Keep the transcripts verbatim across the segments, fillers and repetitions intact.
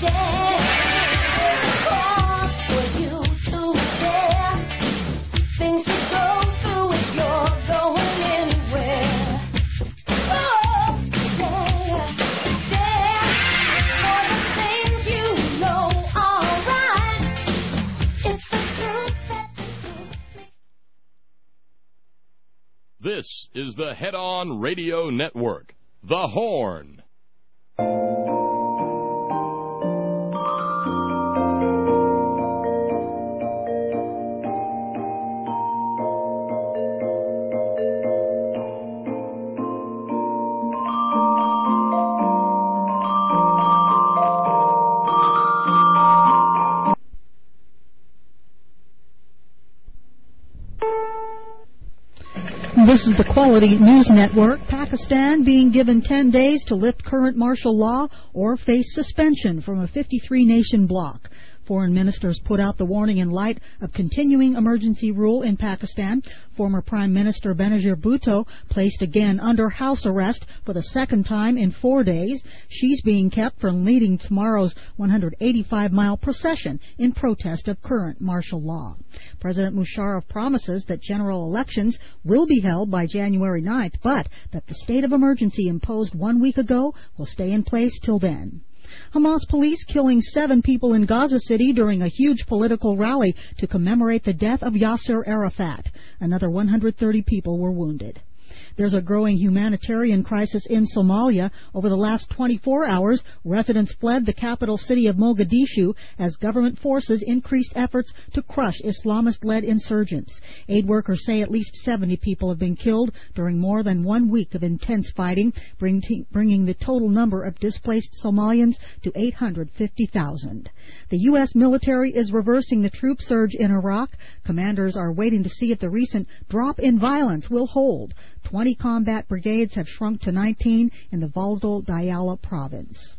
This is the Head On Radio Network, The Horn. This is the Quality News Network. Pakistan being given ten days to lift current martial law or face suspension from a fifty-three nation bloc. Foreign ministers put out the warning in light of continuing emergency rule in Pakistan. Former Prime Minister Benazir Bhutto placed again under house arrest for the second time in four days. She's being kept from leading tomorrow's one hundred eighty-five mile procession in protest of current martial law. President Musharraf promises that general elections will be held by January ninth, but that the state of emergency imposed one week ago will stay in place till then. Hamas police killing seven people in Gaza City during a huge political rally to commemorate the death of Yasser Arafat. Another one hundred thirty people were wounded. There's a growing humanitarian crisis in Somalia. Over the last twenty-four hours, residents fled the capital city of Mogadishu as government forces increased efforts to crush Islamist-led insurgents. Aid workers say at least seventy people have been killed during more than one week of intense fighting, bringing the total number of displaced Somalians to eight hundred fifty thousand. The U S military is reversing the troop surge in Iraq. Commanders are waiting to see if the recent drop in violence will hold. twenty combat brigades have shrunk to nineteen in the volatile Diyala province.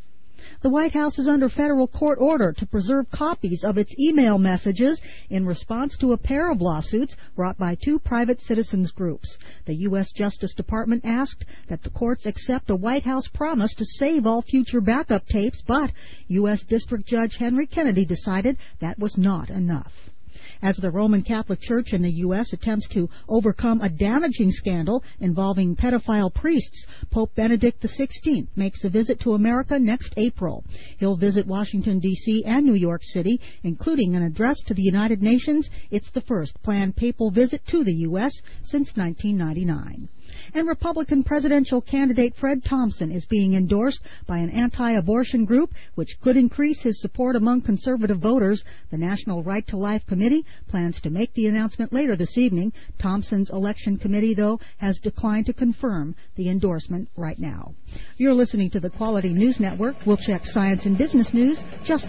The White House is under federal court order to preserve copies of its email messages in response to a pair of lawsuits brought by two private citizens groups. The U S Justice Department asked that the courts accept a White House promise to save all future backup tapes, but U S District Judge Henry Kennedy decided that was not enough. As the Roman Catholic Church in the U S attempts to overcome a damaging scandal involving pedophile priests, Pope Benedict the sixteenth makes a visit to America next April. He'll visit Washington, D C and New York City, including an address to the United Nations. It's the first planned papal visit to the U S since nineteen ninety-nine. And Republican presidential candidate Fred Thompson is being endorsed by an anti-abortion group which could increase his support among conservative voters. The National Right to Life Committee plans to make the announcement later this evening. Thompson's election committee, though, has declined to confirm the endorsement right now. You're listening to the Quality News Network. We'll check science and business news just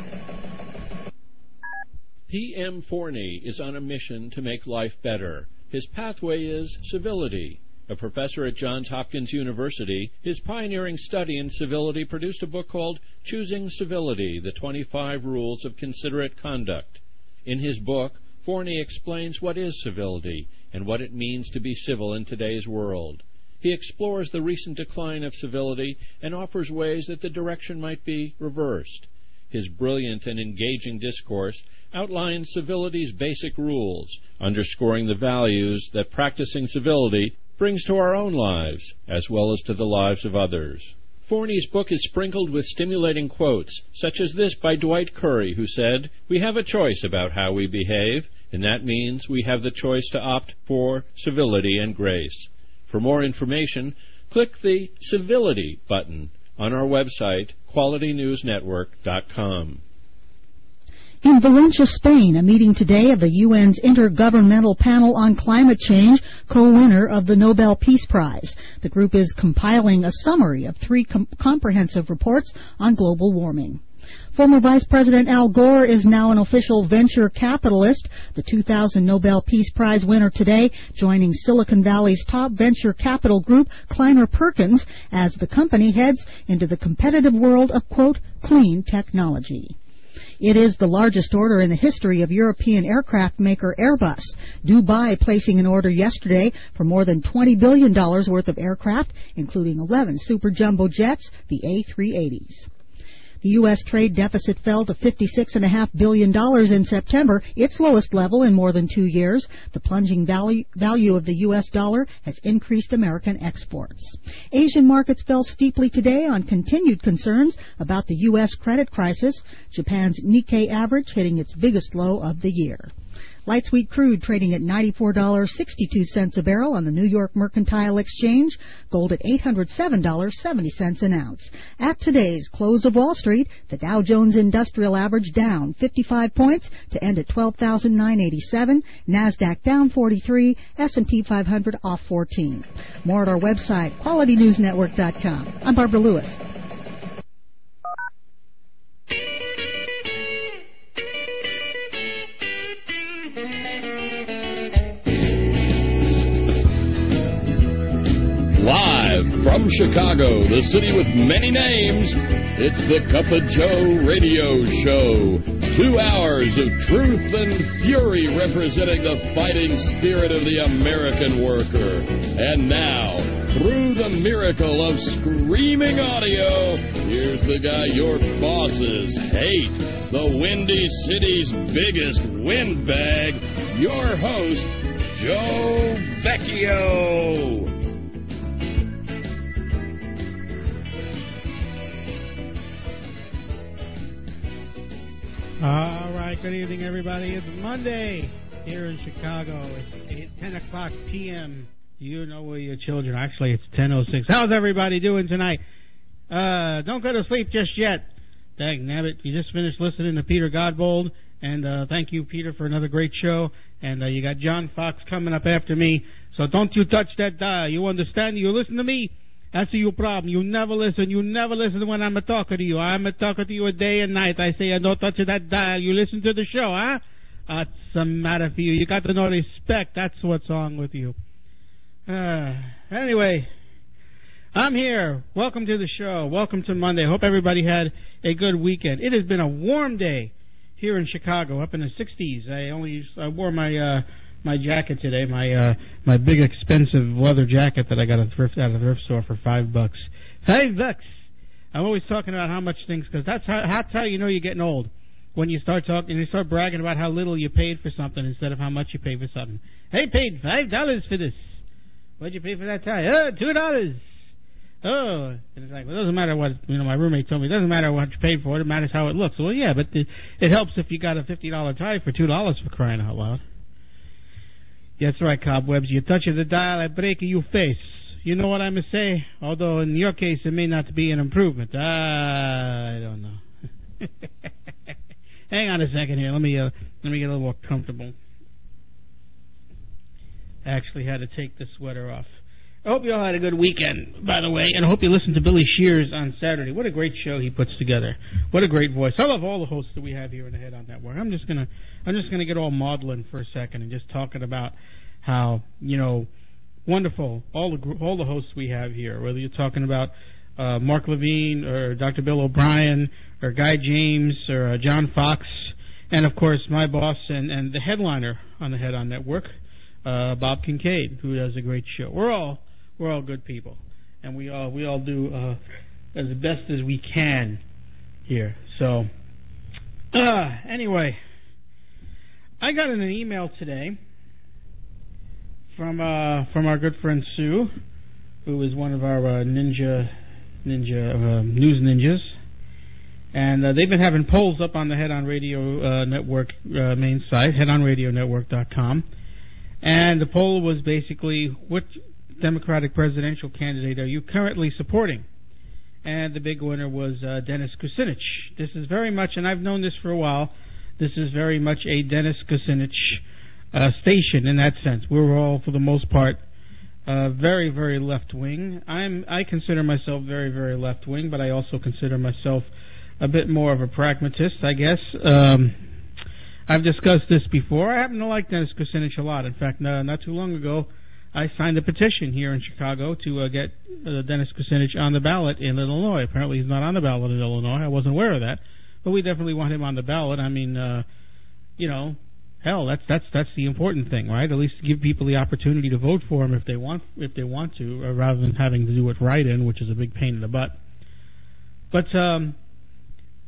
ahead. P M Forney is on a mission to make life better. His pathway is civility. A professor at Johns Hopkins University, his pioneering study in civility produced a book called Choosing Civility, the twenty-five Rules of Considerate Conduct. In his book, Forney explains what is civility and what it means to be civil in today's world. He explores the recent decline of civility and offers ways that the direction might be reversed. His brilliant and engaging discourse outlines civility's basic rules, underscoring the values that practicing civility brings to our own lives, as well as to the lives of others. Forney's book is sprinkled with stimulating quotes, such as this by Dwight Curry, who said, "We have a choice about how we behave, and that means we have the choice to opt for civility and grace." For more information, click the Civility button on our website, quality news network dot com. In Valencia, Spain, a meeting today of the U N's Intergovernmental Panel on Climate Change, co-winner of the Nobel Peace Prize. The group is compiling a summary of three com- comprehensive reports on global warming. Former Vice President Al Gore is now an official venture capitalist. The two thousand Nobel Peace Prize winner today, joining Silicon Valley's top venture capital group, Kleiner Perkins, as the company heads into the competitive world of, quote, clean technology. It is the largest order in the history of European aircraft maker Airbus. Dubai placing an order yesterday for more than twenty billion dollars worth of aircraft, including eleven super jumbo jets, the A three eighties. The U S trade deficit fell to fifty-six point five billion dollars in September, its lowest level in more than two years. The plunging value, value of the U S dollar has increased American exports. Asian markets fell steeply today on continued concerns about the U S credit crisis. Japan's Nikkei average hitting its biggest low of the year. Light sweet crude trading at ninety-four dollars and sixty-two cents a barrel on the New York Mercantile Exchange. Gold at eight hundred seven dollars and seventy cents an ounce. At today's close of Wall Street, the Dow Jones Industrial Average down fifty-five points to end at twelve thousand nine hundred eighty-seven. NASDAQ down forty-three. S and P five hundred off fourteen. More at our website, quality news network dot com. I'm Barbara Lewis. Live from Chicago, the city with many names, it's the Cup of Joe radio show. Two hours of truth and fury representing the fighting spirit of the American worker. And now, through the miracle of screaming audio, here's the guy your bosses hate, the Windy City's biggest windbag, your host, Joe Vecchio. All right, good evening, everybody. It's Monday here in Chicago. It's ten o'clock p.m. You know where your children are. Actually, it's ten oh six. How's everybody doing tonight? Uh, don't go to sleep just yet. Dang nabbit, you just finished listening to Peter Godbold, and uh, thank you, Peter, for another great show. And uh, you got John Fox coming up after me, so don't you touch that dial. You understand? You listen to me? That's your problem. You never listen. You never listen when I'm a talker to you. I'm a talker to you a day and night. I say, don't touch that dial. You listen to the show, huh? What's the matter for you? You got to know respect. That's what's wrong with you. Uh, anyway, I'm here. Welcome to the show. Welcome to Monday. Hope everybody had a good weekend. It has been a warm day here in Chicago, up in the sixties. I only I wore my uh, my jacket today, my uh, my big expensive leather jacket that I got at thrift, at a thrift store for five bucks. Five bucks. I'm always talking about how much things, because that's how that's how you know you're getting old. When you start talking, you start bragging about how little you paid for something instead of how much you paid for something. I paid five dollars for this. What'd you pay for that tie? Oh, two dollars. Oh, and it's like, well, it doesn't matter what, you know, my roommate told me, it doesn't matter what you paid for it, it matters how it looks. Well, yeah, but it, it helps if you got a fifty dollar tie for two dollars, for crying out loud. Yeah, that's right, Cobwebs. You touch the dial, I break your face. You know what I'm going to say? Although in your case, it may not be an improvement. Uh, I don't know. Hang on a second here. Let me uh, let me get a little more comfortable. I actually had to take the sweater off. I hope you all had a good weekend, by the way, and I hope you listened to Billy Shears on Saturday. What a great show he puts together. What a great voice. I love all the hosts that we have here in the Head On Network. I'm just gonna I'm just gonna get all maudlin for a second and just talking about how, you know, wonderful all the all the hosts we have here. Whether you're talking about uh, Mark Levine or Doctor Bill O'Brien or Guy James or uh, John Fox, and of course my boss and, and the headliner on the Head On Network, uh, Bob Kincaid, who does a great show. We're all We're all good people, and we all we all do uh, as best as we can here. So, uh, anyway, I got an email today from uh, from our good friend Sue, who is one of our uh, ninja ninja uh, news ninjas, and uh, they've been having polls up on the Head On Radio uh, Network uh, main site, head on radio network dot com, and the poll was basically what Democratic presidential candidate are you currently supporting? And the big winner was uh, Dennis Kucinich. This is very much, and I've known this for a while, this is very much a Dennis Kucinich uh, station in that sense. We're all, for the most part, uh, very, very left-wing. I'm, I consider myself very, very left-wing, but I also consider myself a bit more of a pragmatist, I guess. Um, I've discussed this before. I happen to like Dennis Kucinich a lot. In fact, uh, not too long ago, I signed a petition here in Chicago to uh, get uh, Dennis Kucinich on the ballot in Illinois. Apparently he's not on the ballot in Illinois. I wasn't aware of that. But we definitely want him on the ballot. I mean, uh, you know, hell, that's that's that's the important thing, right? At least give people the opportunity to vote for him if they want if they want to, uh, rather than having to do it write-in, which is a big pain in the butt. But um,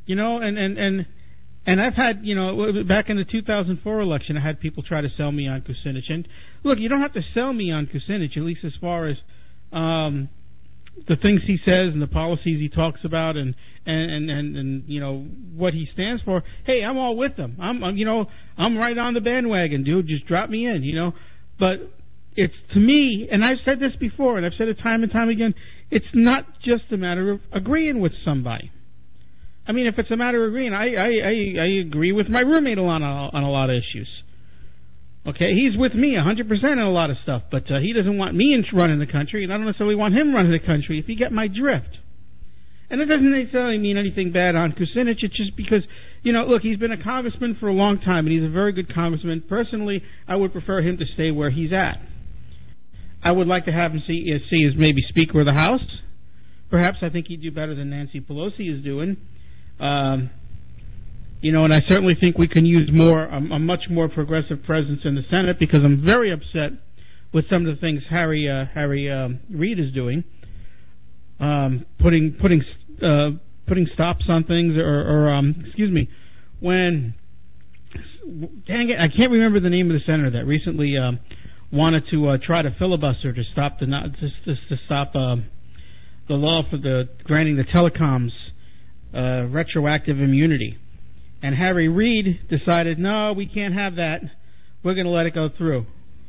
You know, and, and, and, and I've had, you know, back in the two thousand four election, I had people try to sell me on Kucinich. And look, you don't have to sell me on Kucinich, at least as far as um, the things he says and the policies he talks about and, and, and, and, and, you know, what he stands for. Hey, I'm all with him. I'm, I'm, you know, I'm right on the bandwagon, dude. Just drop me in, you know. But it's, to me, and I've said this before, and I've said it time and time again, it's not just a matter of agreeing with somebody. I mean, if it's a matter of agreeing, I, I, I, I agree with my roommate on a, on a lot of issues. Okay, he's with me one hundred percent on a lot of stuff, but uh, he doesn't want me in running the country, and I don't necessarily want him running the country, if you get my drift. And it doesn't necessarily mean anything bad on Kucinich. It's just because, you know, look, he's been a congressman for a long time, and he's a very good congressman. Personally, I would prefer him to stay where he's at. I would like to have him see, uh, see as maybe Speaker of the House. Perhaps I think he'd do better than Nancy Pelosi is doing. Um, you know, and I certainly think we can use more, a, a much more progressive presence in the Senate, because I'm very upset with some of the things Harry uh, Harry um, Reid is doing, um, putting putting uh, putting stops on things, or, or um, excuse me, when dang it, I can't remember the name of the senator that recently um, wanted to uh, try to filibuster to stop the not just to, to stop uh, the law for the granting the telecoms uh, retroactive immunity. And Harry Reid decided, no, we can't have that. We're going to let it go through.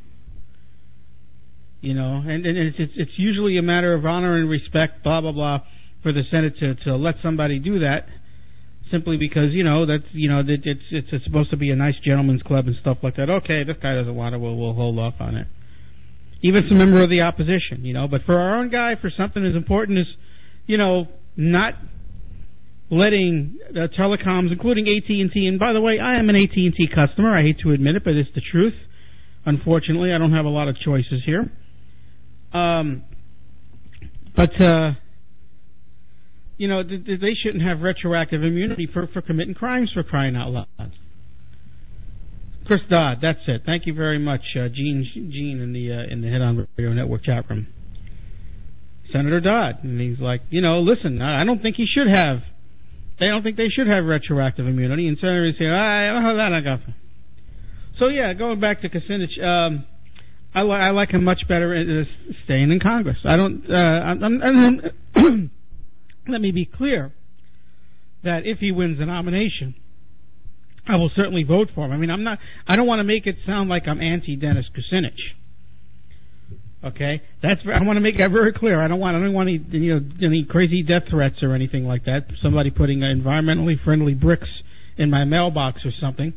You know, and, and it's, it's it's usually a matter of honor and respect, blah blah blah, for the Senate to, to let somebody do that, simply because you know that's you know that it's, it's it's supposed to be a nice gentleman's club and stuff like that. Okay, this guy doesn't want it. We'll we'll hold off on it. Even some member of the opposition, you know. But for our own guy, for something as important as, you know, not letting uh, telecoms, including A T and T, and by the way, I am an A T and T customer. I hate to admit it, but it's the truth. Unfortunately, I don't have a lot of choices here. Um, but, uh, you know, th- th- they shouldn't have retroactive immunity for, for committing crimes, for crying out loud. Chris Dodd, that's it. Thank you very much, uh, Gene, Gene in the uh, in the Head On Radio Network chat room. Senator Dodd, and he's like, you know, listen, I don't think he should have. They don't think they should have retroactive immunity. And senators say, I don't know that I got. So yeah, going back to Kucinich, um, I, li- I like him much better uh, staying in Congress. I don't. Uh, I'm, I'm, I'm let me be clear that if he wins the nomination, I will certainly vote for him. I mean, I'm not. I don't want to make it sound like I'm anti-Dennis Kucinich. Okay, that's. I want to make that very clear. I don't want. I don't want any, you know, any crazy death threats or anything like that. Somebody putting environmentally friendly bricks in my mailbox or something.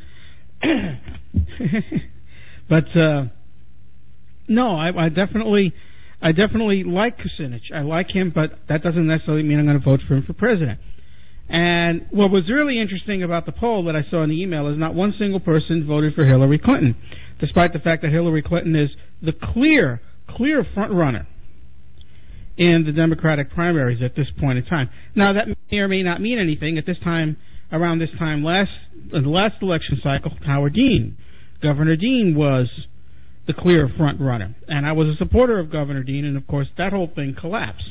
But uh, no, I, I definitely, I definitely like Kucinich. I like him, but that doesn't necessarily mean I'm going to vote for him for president. And what was really interesting about the poll that I saw in the email is not one single person voted for Hillary Clinton, despite the fact that Hillary Clinton is the clear. clear front runner in the Democratic primaries at this point in time. Now, that may or may not mean anything. At this time, around this time last in the last election cycle, Howard Dean, Governor Dean was the clear front runner, and I was a supporter of Governor Dean, and of course that whole thing collapsed.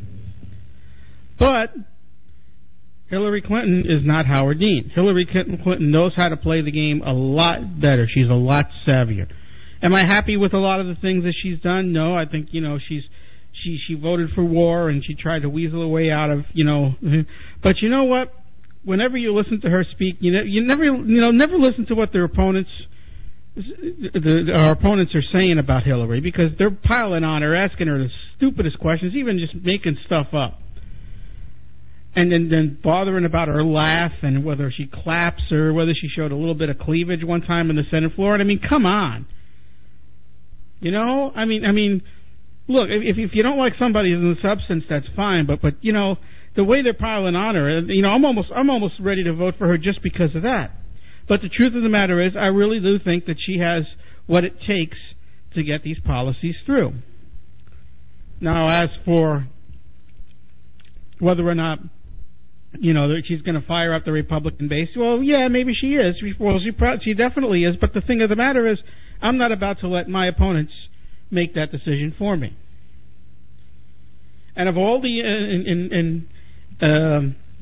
But Hillary Clinton is not Howard Dean. Hillary Clinton knows how to play the game a lot better. She's a lot savvier. Am I happy with a lot of the things that she's done? No, I think, you know, she's she she voted for war and she tried to weasel her way out of, you know. But you know what? Whenever you listen to her speak, you know, you never you know never listen to what their opponents the, our opponents are saying about Hillary, because they're piling on her, asking her the stupidest questions, even just making stuff up, and then then bothering about her laugh and whether she claps or whether she showed a little bit of cleavage one time in the Senate floor. And I mean, come on. You know, I mean, I mean, look, if if you don't like somebody in the substance, that's fine. But but you know, the way they're piling on her, you know, I'm almost I'm almost ready to vote for her just because of that. But the truth of the matter is, I really do think that she has what it takes to get these policies through. Now, as for whether or not, you know, that she's going to fire up the Republican base, well, yeah, maybe she is. Well, she pro- she definitely is. But the thing of the matter is, I'm not about to let my opponents make that decision for me. And of all the, uh, in, in, in, um,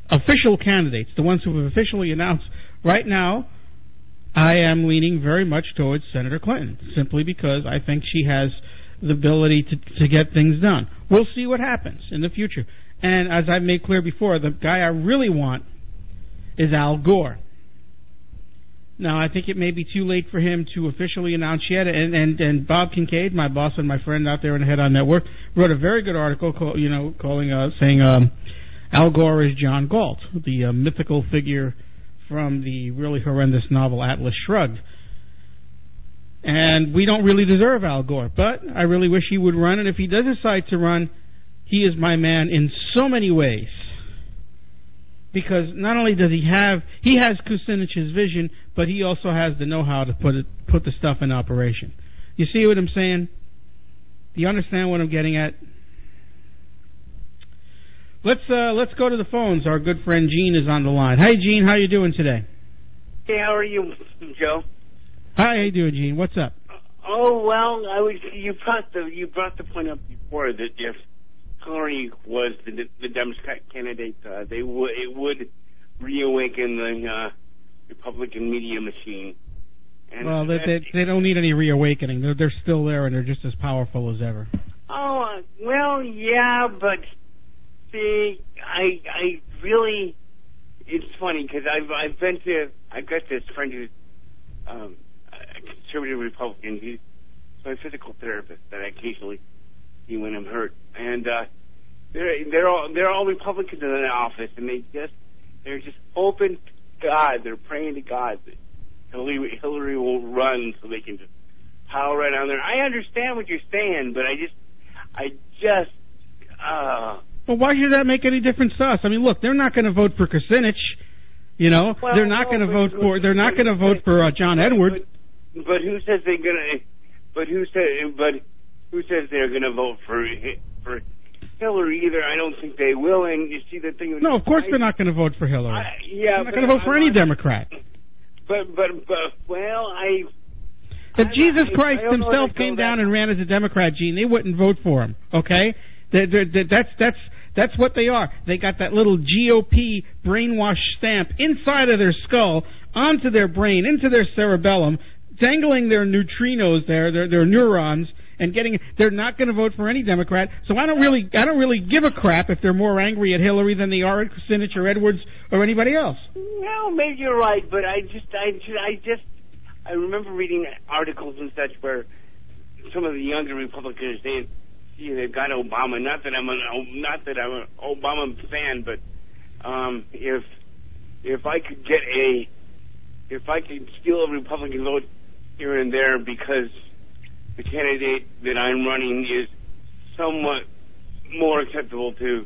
official candidates, the ones who have officially announced, right now, I am leaning very much towards Senator Clinton, simply because I think she has the ability to, to get things done. We'll see what happens in the future. And as I've made clear before, the guy I really want is Al Gore. Now, I think it may be too late for him to officially announce yet, and, and, and Bob Kincaid, my boss and my friend out there in the Head On Network, wrote a very good article, call, you know, calling, uh, saying um, Al Gore is John Galt, the uh, mythical figure from the really horrendous novel Atlas Shrugged. And we don't really deserve Al Gore, but I really wish he would run, and if he does decide to run, he is my man in so many ways. Because not only does he have, he has Kucinich's vision, but he also has the know-how to put it, put the stuff in operation. You see what I'm saying? Do you understand what I'm getting at? Let's uh, let's go to the phones. Our good friend Gene is on the line. Hey, Gene, how you doing today? Hey, how are you, Joe? Hi, how you doing, Gene? What's up? Oh well, I was. You brought the you brought the point up before that if Hillary was the, the Democrat candidate, uh, they would it would reawaken the uh, Republican media machine. And well, they, they they don't need any reawakening. They're they're still there, and they're just as powerful as ever. Oh uh, well, yeah, but see, I I really, it's funny because I've I've been to I've got this friend who's um, a conservative Republican. He's my physical therapist that I occasionally see when I'm hurt, and uh, they're they're all they're all Republicans in the office, and they just they're just open to God. They're praying to God that Hillary, Hillary will run so they can just pile right on there. I understand what you're saying, but I just I just uh. Well, why should that make any difference to us? I mean, look, they're not going to vote for Kucinich. You know, well, they're not no, going to vote but, for. They're not going to vote for uh, John Edwards. But, but who says they're going to? But who says? But who says they're going to vote for for Hillary either? I don't think they will. And you see the thing. No, of course I, they're not going to vote for Hillary. I, yeah, they're not going to vote for I'm any not, Democrat. But but but well, I. If I, Jesus I, Christ I himself came down that. and ran as a Democrat, Gene, they wouldn't vote for him. Okay, they're, they're, they're, that's that's. That's what they are. They got that little G O P brainwash stamp inside of their skull, onto their brain, into their cerebellum, dangling their neutrinos there, their, their neurons, and getting. They're not going to vote for any Democrat. So I don't really, I don't really give a crap if they're more angry at Hillary than they are at Kucinich or Edwards or anybody else. Well, maybe you're right, but I just, I just, I just, I remember reading articles and such where some of the younger Republicans saying, they've got Obama. Not that I'm an not that I'm an Obama fan, but um, if if I could get a if I could steal a Republican vote here and there because the candidate that I'm running is somewhat more acceptable to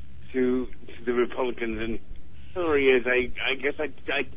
to, to the Republicans than Hillary is, I I guess I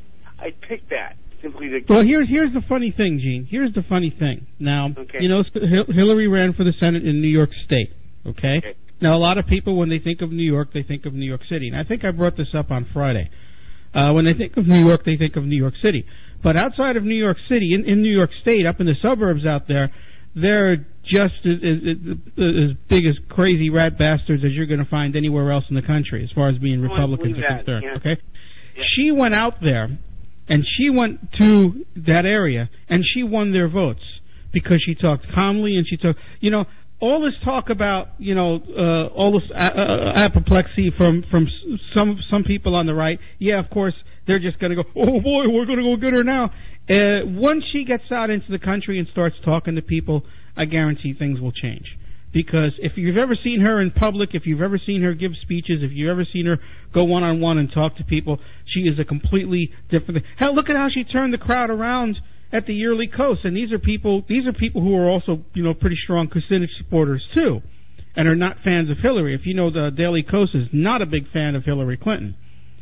I I'd pick that. Well, here's here's the funny thing, Gene. Here's the funny thing. Now, okay. you know, Hillary ran for the Senate in New York State, okay? okay? Now, a lot of people, when they think of New York, they think of New York City. And I think I brought this up on Friday. Uh, when they think of New York, they think of New York City. But outside of New York City, in, in New York State, up in the suburbs out there, they're just as, as, as big as crazy rat bastards as you're going to find anywhere else in the country, as far as being Republicans are concerned, yeah. okay? Yeah. She went out there. And she went to that area, and she won their votes because she talked calmly and she talked, you know, all this talk about, you know, uh, all this a- a- apoplexy from from some some people on the right. Yeah, of course, they're just going to go, oh boy, we're going to go get her now. Uh, once she gets out into the country and starts talking to people, I guarantee things will change. Because if you've ever seen her in public, if you've ever seen her give speeches, if you've ever seen her go one-on-one and talk to people, she is a completely different thing. Hell, look at how she turned the crowd around at the yearly coast. And these are people, these are people who are also, you know, pretty strong Kucinich supporters too, and are not fans of Hillary. If you know, the Daily Kos is not a big fan of Hillary Clinton.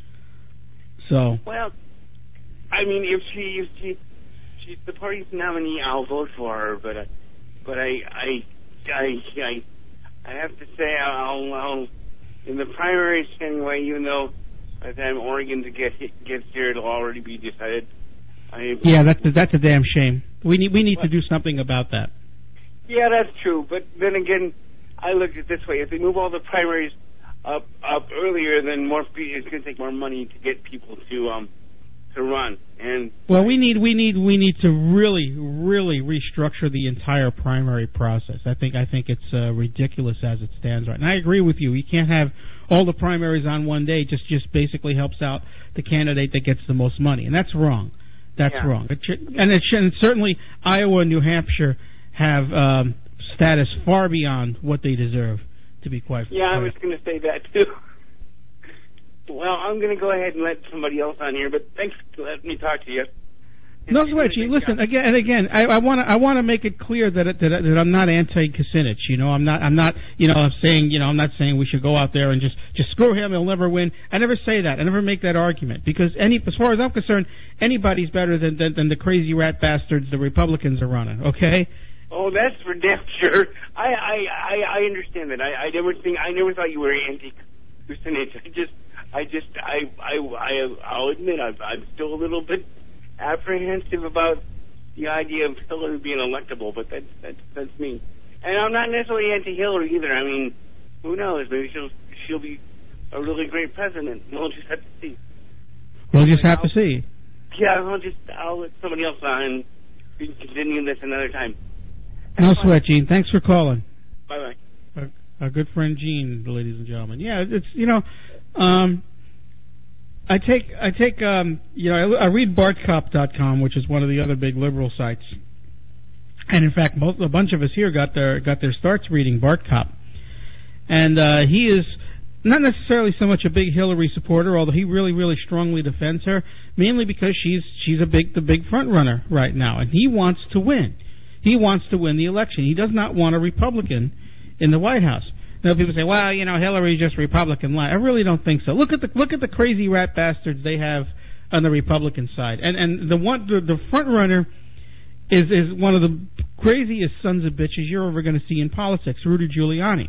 So. Well, I mean, if she, if she, she's the party's nominee, I'll vote for her. But, uh, but I, I. I, I I have to say I'll, I'll in the primaries anyway. Even though by the time Oregon to get gets here, it'll already be decided. I, yeah, that's a, that's a damn shame. We need we need but, to do something about that. Yeah, that's true. But then again, I look at it this way: if they move all the primaries up up earlier, then more pe- it's going to take more money to get people to um to run. And well, we need we need we need to really really restructure the entire primary process. I think I think it's uh, ridiculous as it stands right now. And I agree with you. You can't have all the primaries on one day. Just just basically helps out the candidate that gets the most money, and that's wrong. That's yeah. wrong. It should, and it should, and certainly Iowa and New Hampshire have um, status far beyond what they deserve. To be quite yeah, quite I was going to say that too. Well, I'm going to go ahead and let somebody else on here, but thanks for letting me talk to you. No, Switchy, listen job. again and again. I want to I want to make it clear that it, that that I'm not anti-Kucinich. You know, I'm not I'm not you know I'm saying you know I'm not saying we should go out there and just just screw him. He'll never win. I never say that. I never make that argument because any as far as I'm concerned, anybody's better than than, than the crazy rat bastards the Republicans are running. Okay. Oh, that's for damn sure. I I I, I understand that. I, I never think I never thought you were anti-Kucinich. I just I just I I I I'll admit I'm I'm still a little bit apprehensive about the idea of Hillary being electable, but that's that's that's me. And I'm not necessarily anti-Hillary either. I mean, who knows? Maybe she'll she'll be a really great president. We'll just have to see. We'll just have I'll, to see. Yeah, I'll just I'll let somebody else on and we can continue this another time. No sweat, Gene. Thanks for calling. Bye bye. Our, our good friend Gene, ladies and gentlemen. Yeah, it's you know. Um, I take I take um, you know I, I read Bartcop dot com, which is one of the other big liberal sites, and in fact, most, a bunch of us here got their got their starts reading Bartcop, and uh, he is not necessarily so much a big Hillary supporter, although he really really strongly defends her, mainly because she's she's a big the big front runner right now, and he wants to win. He wants to win the election. He does not want a Republican in the White House. Now people say, well, you know, Hillary's just Republican. I really don't think so. Look at the look at the crazy rat bastards they have on the Republican side, and and the one the, the front runner is is one of the craziest sons of bitches you're ever going to see in politics, Rudy Giuliani.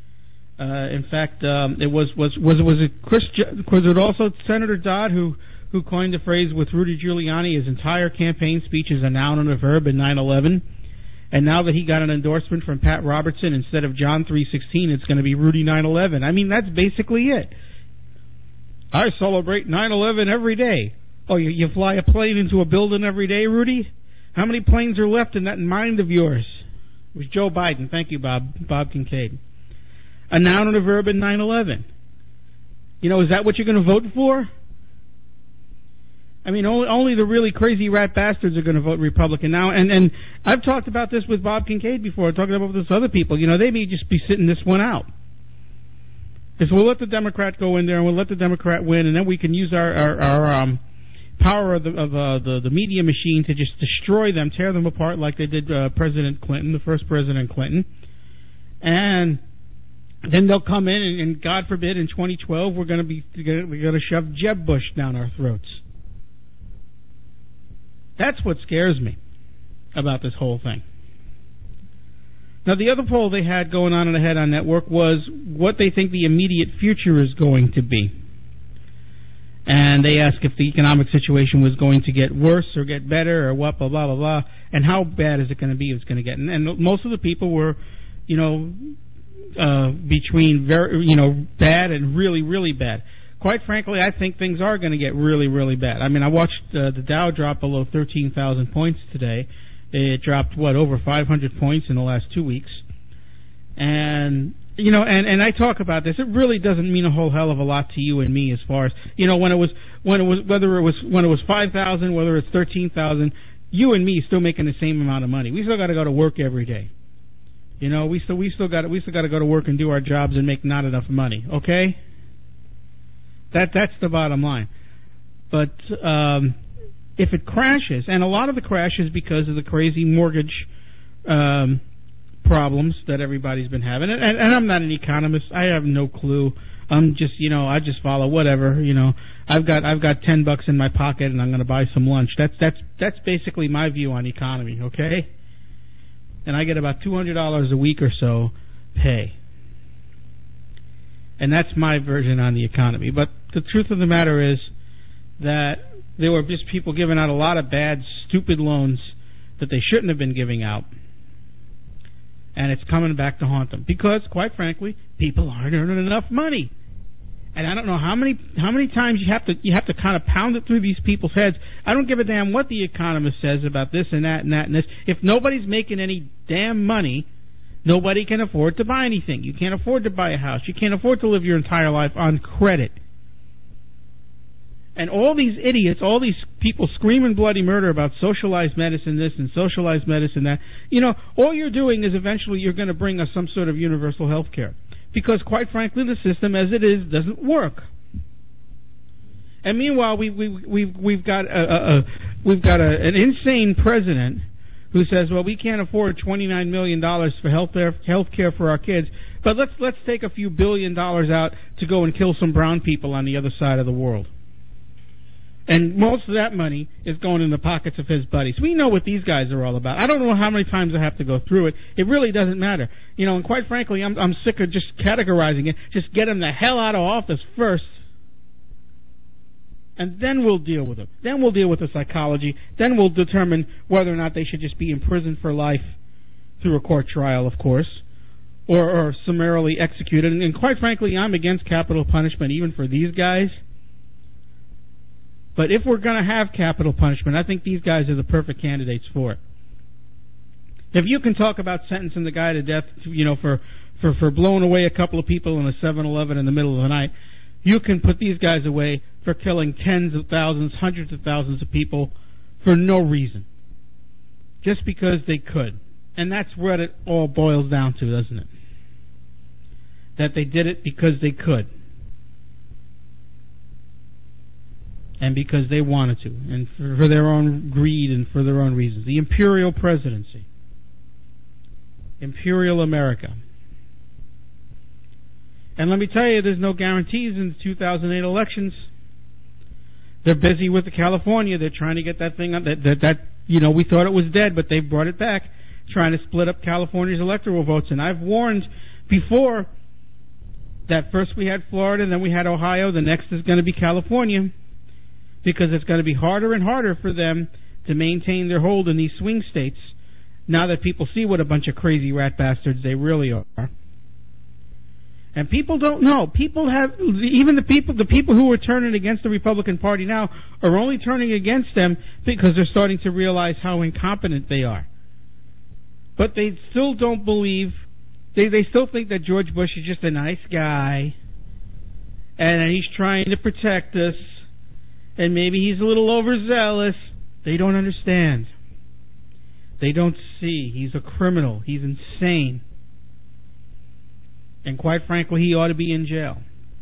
Uh, in fact, um, it was was was was it Chris was it also Senator Dodd who who coined the phrase with Rudy Giuliani? His entire campaign speech is a noun and a verb in nine eleven. And now that he got an endorsement from Pat Robertson, instead of John three sixteen, it's going to be Rudy nine eleven. I mean, that's basically it. I celebrate nine eleven every day. Oh, you, you fly a plane into a building every day, Rudy? How many planes are left in that mind of yours? It was Joe Biden. Thank you, Bob. Bob Kincaid. A noun and a verb in nine eleven. You know, is that what you're going to vote for? I mean, only, only the really crazy rat bastards are going to vote Republican now. And, and I've talked about this with Bob Kincaid before, talking about this with other people. You know, they may just be sitting this one out. Because we'll let the Democrat go in there and we'll let the Democrat win, and then we can use our, our, our um, power of, the, of uh, the, the media machine to just destroy them, tear them apart like they did uh, President Clinton, the first President Clinton. And then they'll come in, and, and God forbid, in twenty twelve, we're going to be we're going to shove Jeb Bush down our throats. That's what scares me about this whole thing. Now, the other poll they had going on in the Head On Network was what they think the immediate future is going to be. And they asked if the economic situation was going to get worse or get better or what, blah, blah, blah, blah, and how bad is it going to be it's going to get. And, and most of the people were, you know, uh, between very, you know, bad and really, really bad. Quite frankly, I think things are going to get really, really bad. I mean, I watched uh, the Dow drop below thirteen thousand points today. It dropped, what, over five hundred points in the last two weeks. And, you know, and, and I talk about this. It really doesn't mean a whole hell of a lot to you and me as far as, you know, when it was, when it was, whether it was, when it was five thousand, whether it's thirteen thousand, you and me still making the same amount of money. We still got to go to work every day. You know, we still, we still got, we still got to go to work and do our jobs and make not enough money. Okay? That that's the bottom line. But um, if it crashes, and a lot of the crash is because of the crazy mortgage um, problems that everybody's been having, and, and, and I'm not an economist. I have no clue. I'm just, you know, I just follow whatever. You know, I've got I've got ten bucks in my pocket, and I'm going to buy some lunch. That's that's that's basically my view on economy. Okay, and I get about two hundred dollars a week or so pay. And that's my version on the economy. But the truth of the matter is that there were just people giving out a lot of bad, stupid loans that they shouldn't have been giving out. And it's coming back to haunt them. Because, quite frankly, people aren't earning enough money. And I don't know how many how many times you have to you have to kind of pound it through these people's heads. I don't give a damn what the economist says about this and that and that and this. If nobody's making any damn money, nobody can afford to buy anything. You can't afford to buy a house. You can't afford to live your entire life on credit. And all these idiots, all these people screaming bloody murder about socialized medicine this and socialized medicine that, you know, all you're doing is eventually you're going to bring us some sort of universal health care. Because, quite frankly, the system as it is doesn't work. And meanwhile, we, we, we've, we've got, a, a, a, we've got a, an insane president who says, well, we can't afford twenty-nine million dollars for health care, health care for our kids, but let's, let's take a few billion dollars out to go and kill some brown people on the other side of the world. And most of that money is going in the pockets of his buddies. We know what these guys are all about. I don't know how many times I have to go through it. It really doesn't matter. You know, and quite frankly, I'm, I'm sick of just categorizing it. Just get them the hell out of office first, and then we'll deal with them. Then we'll deal with the psychology. Then we'll determine whether or not they should just be imprisoned for life through a court trial, of course, or, or summarily executed. And, and quite frankly, I'm against capital punishment even for these guys. But if we're going to have capital punishment, I think these guys are the perfect candidates for it. If you can talk about sentencing the guy to death, you know, for, for, for blowing away a couple of people in a seven eleven in the middle of the night, you can put these guys away for killing tens of thousands, hundreds of thousands of people for no reason. Just because they could. And that's what it all boils down to, doesn't it? That they did it because they could. And because they wanted to, and for, for their own greed and for their own reasons. The imperial presidency. Imperial America. And let me tell you, there's no guarantees in the two thousand eight elections. They're busy with the California. They're trying to get that thing, that, that, that, you know, we thought it was dead, but they brought it back, trying to split up California's electoral votes. And I've warned before that first we had Florida, then we had Ohio, the next is going to be California. Because it's going to be harder and harder for them to maintain their hold in these swing states now that people see what a bunch of crazy rat bastards they really are. And people don't know. People have, even the people, the people who are turning against the Republican Party now are only turning against them because they're starting to realize how incompetent they are. But they still don't believe, they, they still think that George Bush is just a nice guy and he's trying to protect us. And maybe he's a little overzealous. They don't understand. They don't see. He's a criminal. He's insane. And quite frankly, he ought to be in jail.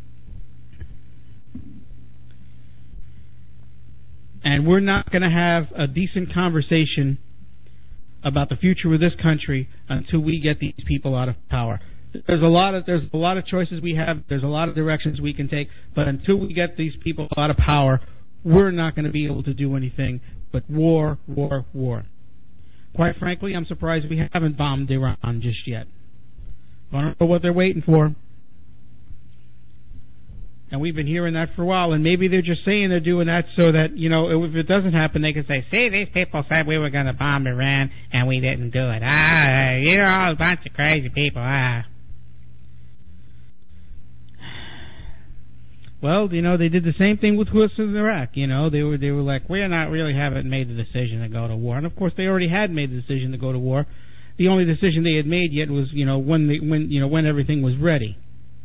And we're not going to have a decent conversation about the future of this country until we get these people out of power. There's a lot of there's a lot of choices we have. There's a lot of directions we can take. But until we get these people out of power, we're not going to be able to do anything but war, war, war. Quite frankly, I'm surprised we haven't bombed Iran just yet. I don't know what they're waiting for. And we've been hearing that for a while, and maybe they're just saying they're doing that so that, you know, if it doesn't happen, they can say, see, these people said we were going to bomb Iran, and we didn't do it. Ah, you're all a bunch of crazy people, ah. Well, you know, they did the same thing with us in Iraq. You know, they were they were like, we're not really haven't made the decision to go to war. And of course, they already had made the decision to go to war. The only decision they had made yet was, you know, when they, when you know when everything was ready.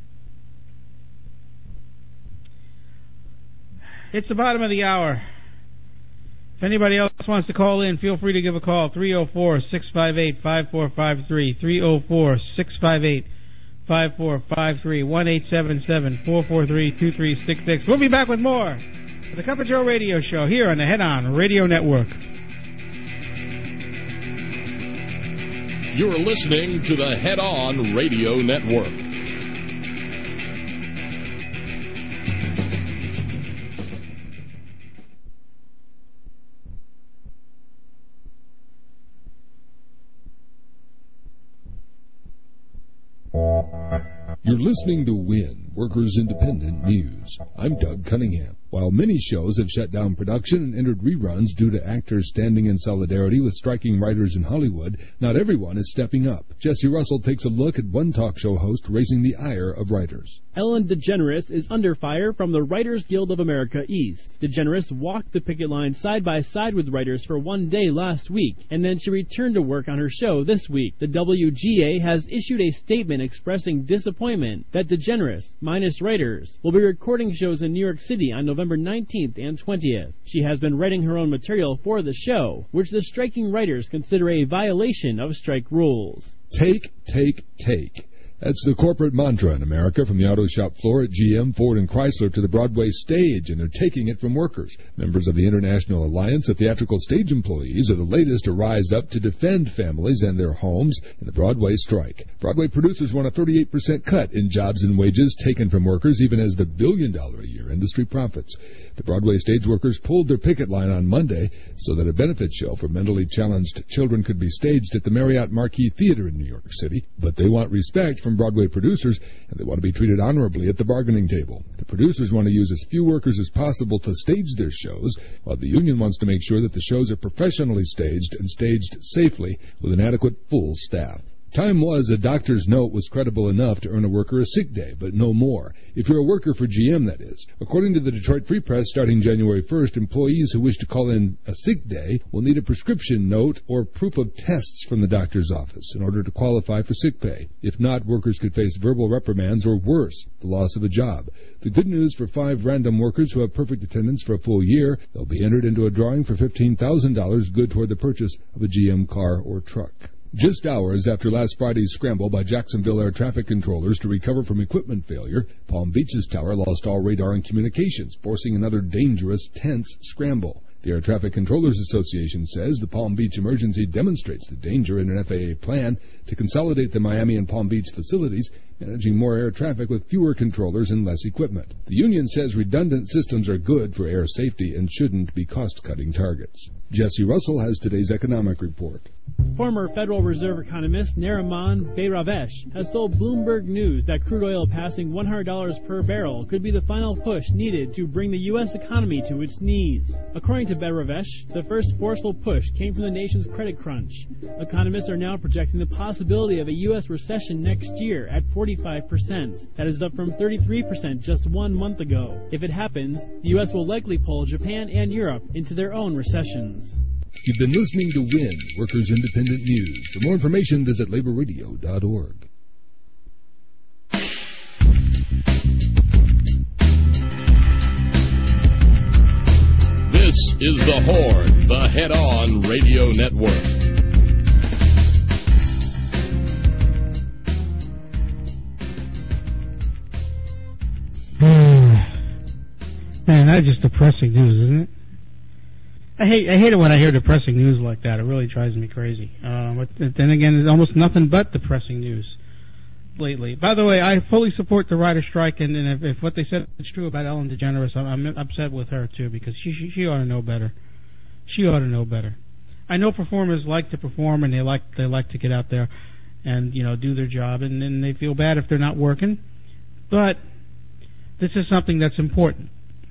It's the bottom of the hour. If anybody else wants to call in, feel free to give a call. three oh four, six five eight, five four five three. three oh four, six five eight, five four five three. one eight seven seven, four four three, two three six six. We'll be back with more of the Cup of Joe radio show here on the Head On Radio Network. You're listening to the Head On Radio Network. You're listening to Win, Workers Independent News. I'm Doug Cunningham. While many shows have shut down production and entered reruns due to actors standing in solidarity with striking writers in Hollywood, not everyone is stepping up. Jesse Russell takes a look at one talk show host raising the ire of writers. Ellen DeGeneres is under fire from the Writers Guild of America East. DeGeneres walked the picket line side by side with writers for one day last week, and then she returned to work on her show this week. The W G A has issued a statement expressing disappointment that DeGeneres, minus writers, will be recording shows in New York City on November nineteenth and twentieth. She has been writing her own material for the show, which the striking writers consider a violation of strike rules. Take, take, take. That's the corporate mantra in America, from the auto shop floor at G M, Ford, and Chrysler to the Broadway stage, and they're taking it from workers. Members of the International Alliance of Theatrical Stage Employees are the latest to rise up to defend families and their homes in the Broadway strike. Broadway producers want a thirty-eight percent cut in jobs and wages taken from workers, even as the billion-dollar-a-year industry profits. The Broadway stage workers pulled their picket line on Monday so that a benefit show for mentally challenged children could be staged at the Marriott Marquis Theater in New York City. But they want respect from Broadway producers, and they want to be treated honorably at the bargaining table. The producers want to use as few workers as possible to stage their shows, while the union wants to make sure that the shows are professionally staged and staged safely with an adequate full staff. Time was a doctor's note was credible enough to earn a worker a sick day, but no more. If you're a worker for G M, that is. According to the Detroit Free Press, starting January first, employees who wish to call in a sick day will need a prescription note or proof of tests from the doctor's office in order to qualify for sick pay. If not, workers could face verbal reprimands or worse, the loss of a job. The good news for five random workers who have perfect attendance for a full year, they'll be entered into a drawing for fifteen thousand dollars good toward the purchase of a G M car or truck. Just hours after last Friday's scramble by Jacksonville air traffic controllers to recover from equipment failure, Palm Beach's tower lost all radar and communications, forcing another dangerous, tense scramble. The Air Traffic Controllers Association says the Palm Beach emergency demonstrates the danger in an F A A plan to consolidate the Miami and Palm Beach facilities, managing more air traffic with fewer controllers and less equipment. The union says redundant systems are good for air safety and shouldn't be cost-cutting targets. Jesse Russell has today's economic report. Former Federal Reserve economist Nariman Behravesh has told Bloomberg News that crude oil passing one hundred dollars per barrel could be the final push needed to bring the U S economy to its knees. According to Behravesh, the first forceful push came from the nation's credit crunch. Economists are now projecting the possibility of a U S recession next year at forty-five percent. That is up from thirty-three percent just one month ago. If it happens, the U S will likely pull Japan and Europe into their own recessions. You've been listening to W I N, Workers Independent News. For more information, visit labor radio dot org. This is The Horn, the head-on radio network. Man, that's just depressing news, isn't it? I hate I hate it when I hear depressing news like that. It really drives me crazy. Uh, but then again, it's almost nothing but depressing news lately. By the way, I fully support the writer strike, and, and if, if what they said is true about Ellen DeGeneres, I'm, I'm upset with her too, because she, she she ought to know better. She ought to know better. I know performers like to perform, and they like they like to get out there and you know do their job, and then they feel bad if they're not working. But this is something that's important.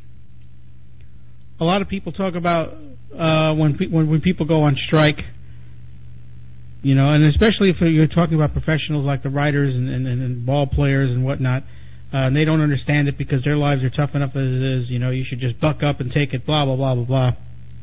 A lot of people talk about uh, when, pe- when when people go on strike, you know, and especially if you're talking about professionals like the writers and, and, and ball players and whatnot, uh, and they don't understand it because their lives are tough enough as it is. You know, you should just buck up and take it. Blah blah blah blah blah.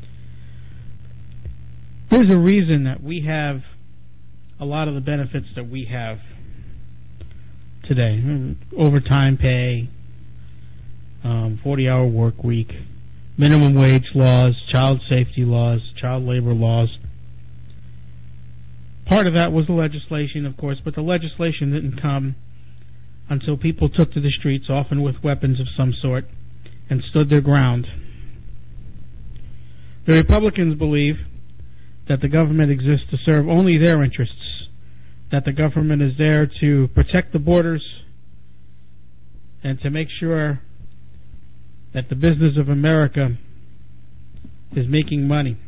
There's a reason that we have a lot of the benefits that we have today: overtime pay, um, forty-hour work week, minimum wage laws, child safety laws, child labor laws. Part of that was the legislation, of course, but the legislation didn't come until people took to the streets, often with weapons of some sort, and stood their ground. The Republicans believe that the government exists to serve only their interests, that the government is there to protect the borders and to make sure that the business of America is making money,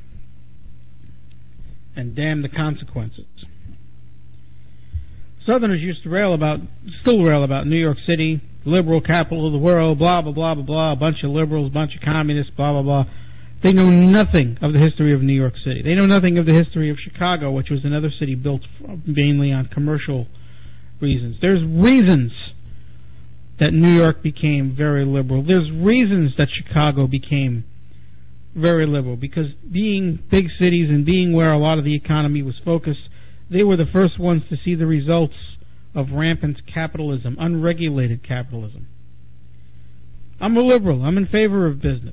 and damn the consequences. Southerners used to rail about, still rail about New York City, liberal capital of the world, blah, blah, blah, blah, blah, a bunch of liberals, a bunch of communists, blah, blah, blah. They know nothing of the history of New York City. They know nothing of the history of Chicago, which was another city built mainly on commercial reasons. There's reasons that New York became very liberal. There's reasons that Chicago became very liberal, because being big cities and being where a lot of the economy was focused, they were the first ones to see the results of rampant capitalism, unregulated capitalism. I'm a liberal. I'm in favor of business.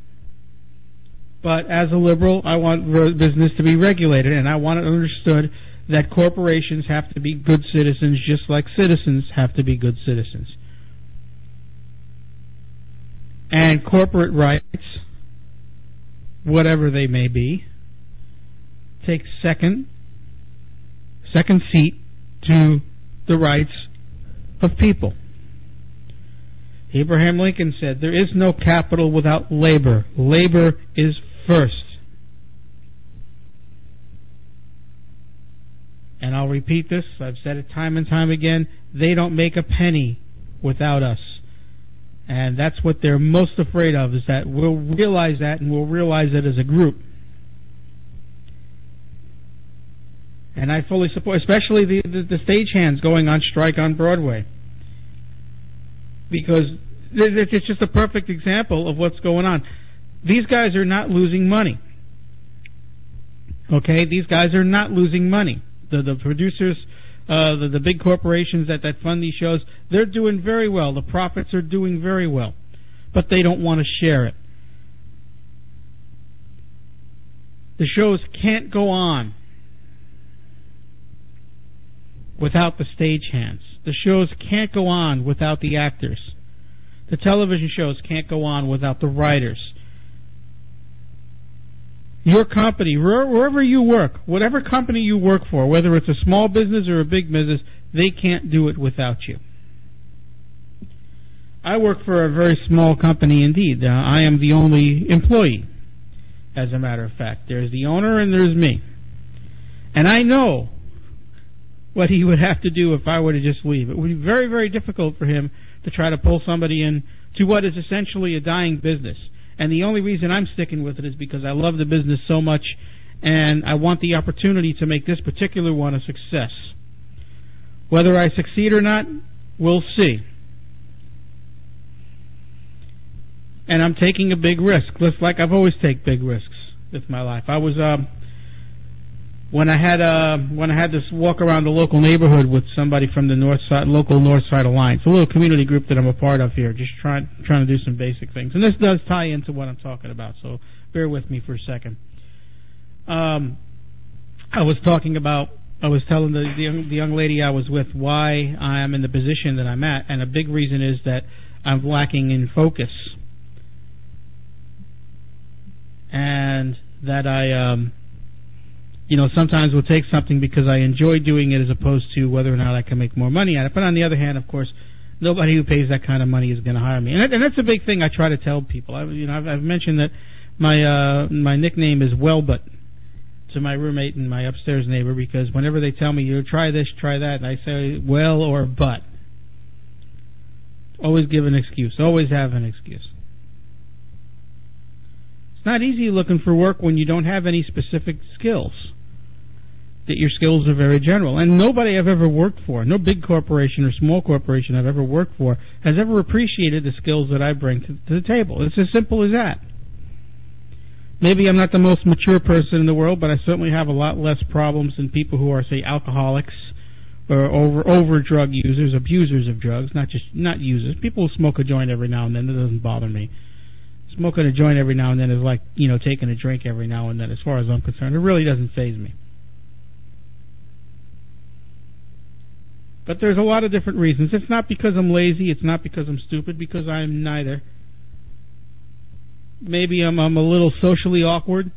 But as a liberal, I want business to be regulated, and I want it understood that corporations have to be good citizens just like citizens have to be good citizens. And corporate rights, whatever they may be, take second, second seat to the rights of people. Abraham Lincoln said, there is no capital without labor. Labor is first. And I'll repeat this, I've said it time and time again, they don't make a penny without us. And that's what they're most afraid of, is that we'll realize that, and we'll realize it as a group. And I fully support, especially the, the, the stagehands going on strike on Broadway. Because it's just a perfect example of what's going on. These guys are not losing money. Okay? These guys are not losing money. The, the producers, uh, the, the big corporations that, that fund these shows, they're doing very well. The profits are doing very well. But they don't want to share it. The shows can't go on without the stagehands. The shows can't go on without the actors. The television shows can't go on without the writers. Your company, wherever you work, whatever company you work for, whether it's a small business or a big business, they can't do it without you. I work for a very small company indeed. Uh, I am the only employee, as a matter of fact. There's the owner and there's me. And I know what he would have to do if I were to just leave. It would be very, very difficult for him to try to pull somebody in to what is essentially a dying business. And the only reason I'm sticking with it is because I love the business so much, and I want the opportunity to make this particular one a success. Whether I succeed or not, we'll see. And I'm taking a big risk, just like I've always taken big risks with my life. I was um, when I had uh, when I had this walk around the local neighborhood with somebody from the North Side, local North Side Alliance, a little community group that I'm a part of here, just trying trying to do some basic things. And this does tie into what I'm talking about, so bear with me for a second. Um, I was talking about, I was telling the, the, young, the young lady I was with why I am in the position that I'm at, and a big reason is that I'm lacking in focus. And that I... Um, You know, sometimes we'll take something because I enjoy doing it as opposed to whether or not I can make more money at it. But on the other hand, of course, nobody who pays that kind of money is going to hire me. And, that, and that's a big thing I try to tell people. I, you know, I've, I've mentioned that my uh, my nickname is Wellbutt to my roommate and my upstairs neighbor, because whenever they tell me, you try this, try that, and I say well or but. Always give an excuse. Always have an excuse. It's not easy looking for work when you don't have any specific skills. That your skills are very general. And nobody I've ever worked for, no big corporation or small corporation I've ever worked for, has ever appreciated the skills that I bring to, to the table. It's as simple as that. Maybe I'm not the most mature person in the world, but I certainly have a lot less problems than people who are, say, alcoholics or over over drug users, abusers of drugs, not just not users. People who smoke a joint every now and then, that doesn't bother me. Smoking a joint every now and then is like, you know, taking a drink every now and then, as far as I'm concerned. It really doesn't faze me. But there's a lot of different reasons. It's not because I'm lazy. It's not because I'm stupid, because I'm neither. Maybe I'm, I'm a little socially awkward.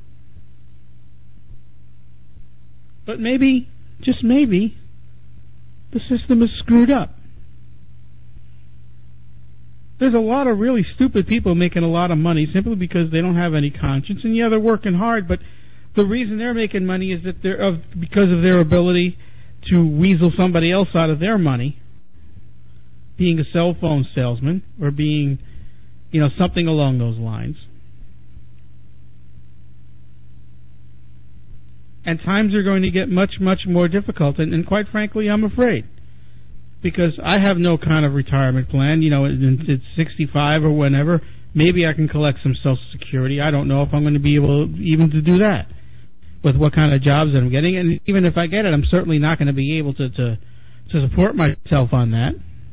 But maybe, just maybe, the system is screwed up. There's a lot of really stupid people making a lot of money simply because they don't have any conscience. And yeah, they're working hard, but the reason they're making money is that they're of, because of their ability to weasel somebody else out of their money. being a cell phone salesman or being, you know, something along those lines. And times are going to get much, much more difficult. And, and quite frankly, I'm afraid. Because I have no kind of retirement plan. You know, it's sixty-five or whenever. Maybe I can collect some Social Security. I don't know if I'm going to be able even to do that with what kind of jobs that I'm getting. And even if I get it, I'm certainly not going to be able to, to, to support myself on that.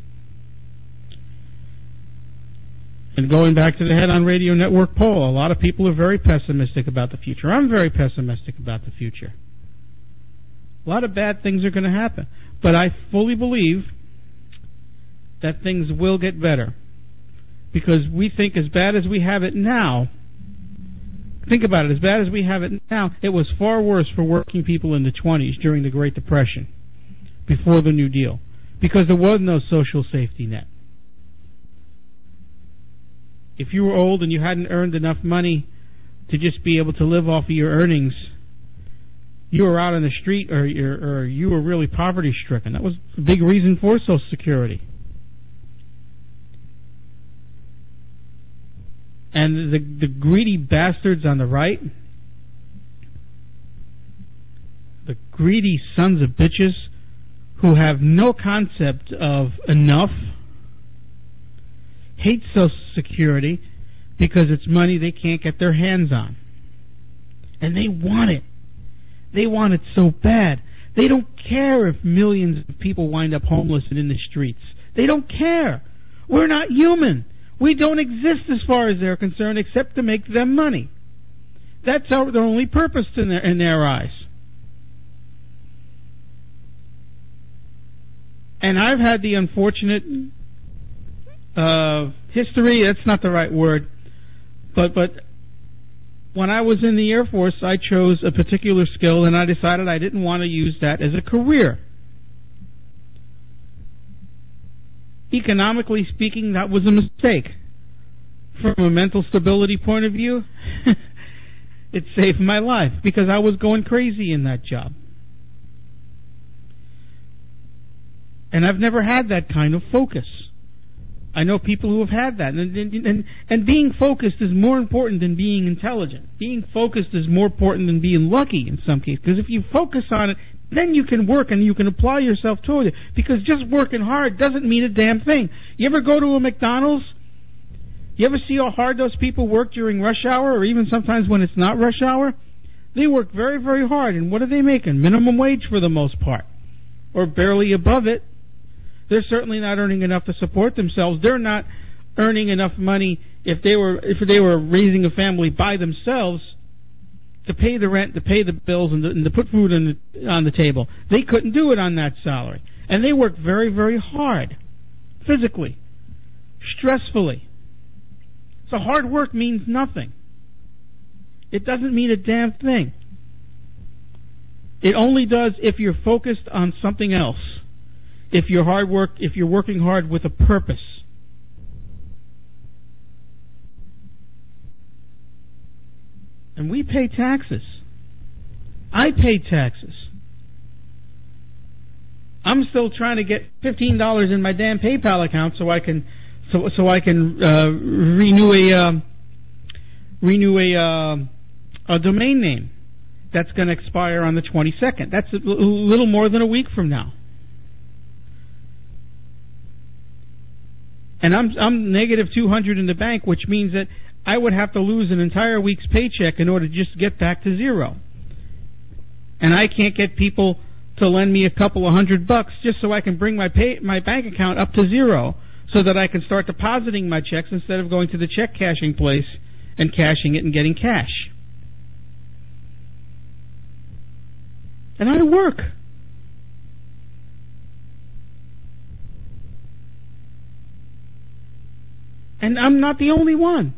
And going back to the Head On Radio Network poll, a lot of people are very pessimistic about the future. I'm very pessimistic about the future. A lot of bad things are going to happen. But I fully believe that things will get better. Because we think as bad as we have it now, think about it, as bad as we have it now, it was far worse for working people in the twenties during the Great Depression, before the New Deal, because there was no social safety net. If you were old and you hadn't earned enough money to just be able to live off of your earnings, you were out on the street or, or you were really poverty-stricken. That was a big reason for Social Security. And the, the greedy bastards on the right, the greedy sons of bitches who have no concept of enough, hate Social Security because it's money they can't get their hands on. And they want it. They want it so bad. They don't care if millions of people wind up homeless and in the streets. They don't care. We're not human. We don't exist as far as they're concerned except to make them money. That's our, their only purpose in their, in their eyes. And I've had the unfortunate uh, history, that's not the right word, but but when I was in the Air Force, I chose a particular skill and I decided I didn't want to use that as a career. Economically speaking, that was a mistake. From a mental stability point of view, it saved my life because I was going crazy in that job. And I've never had that kind of focus. I know people who have had that. And, and, and, and being focused is more important than being intelligent. Being focused is more important than being lucky in some cases. Because if you focus on it, then you can work and you can apply yourself toward it. Because just working hard doesn't mean a damn thing. You ever go to a McDonald's? You ever see how hard those people work during rush hour or even sometimes when it's not rush hour? They work very, very hard. And what are they making? Minimum wage for the most part. Or barely above it. They're certainly not earning enough to support themselves. They're not earning enough money if they were if they were raising a family by themselves to pay the rent, to pay the bills, and to, and to put food on the, on the table. They couldn't do it on that salary. And they work very, very hard, physically, stressfully. So hard work means nothing. It doesn't mean a damn thing. It only does if you're focused on something else. If you're hard work, if you're working hard with a purpose. And we pay taxes. I pay taxes. I'm still trying to get fifteen dollars in my damn PayPal account so I can so so I can uh, renew a um, renew a uh, a domain name that's going to expire on the twenty-second. That's a little more than a week from now. And I'm I'm negative two hundred in the bank, which means that I would have to lose an entire week's paycheck in order to just get back to zero. And I can't get people to lend me a couple of hundred bucks just so I can bring my pay, my bank account up to zero so that I can start depositing my checks instead of going to the check cashing place and cashing it and getting cash. And I work. And I'm not the only one.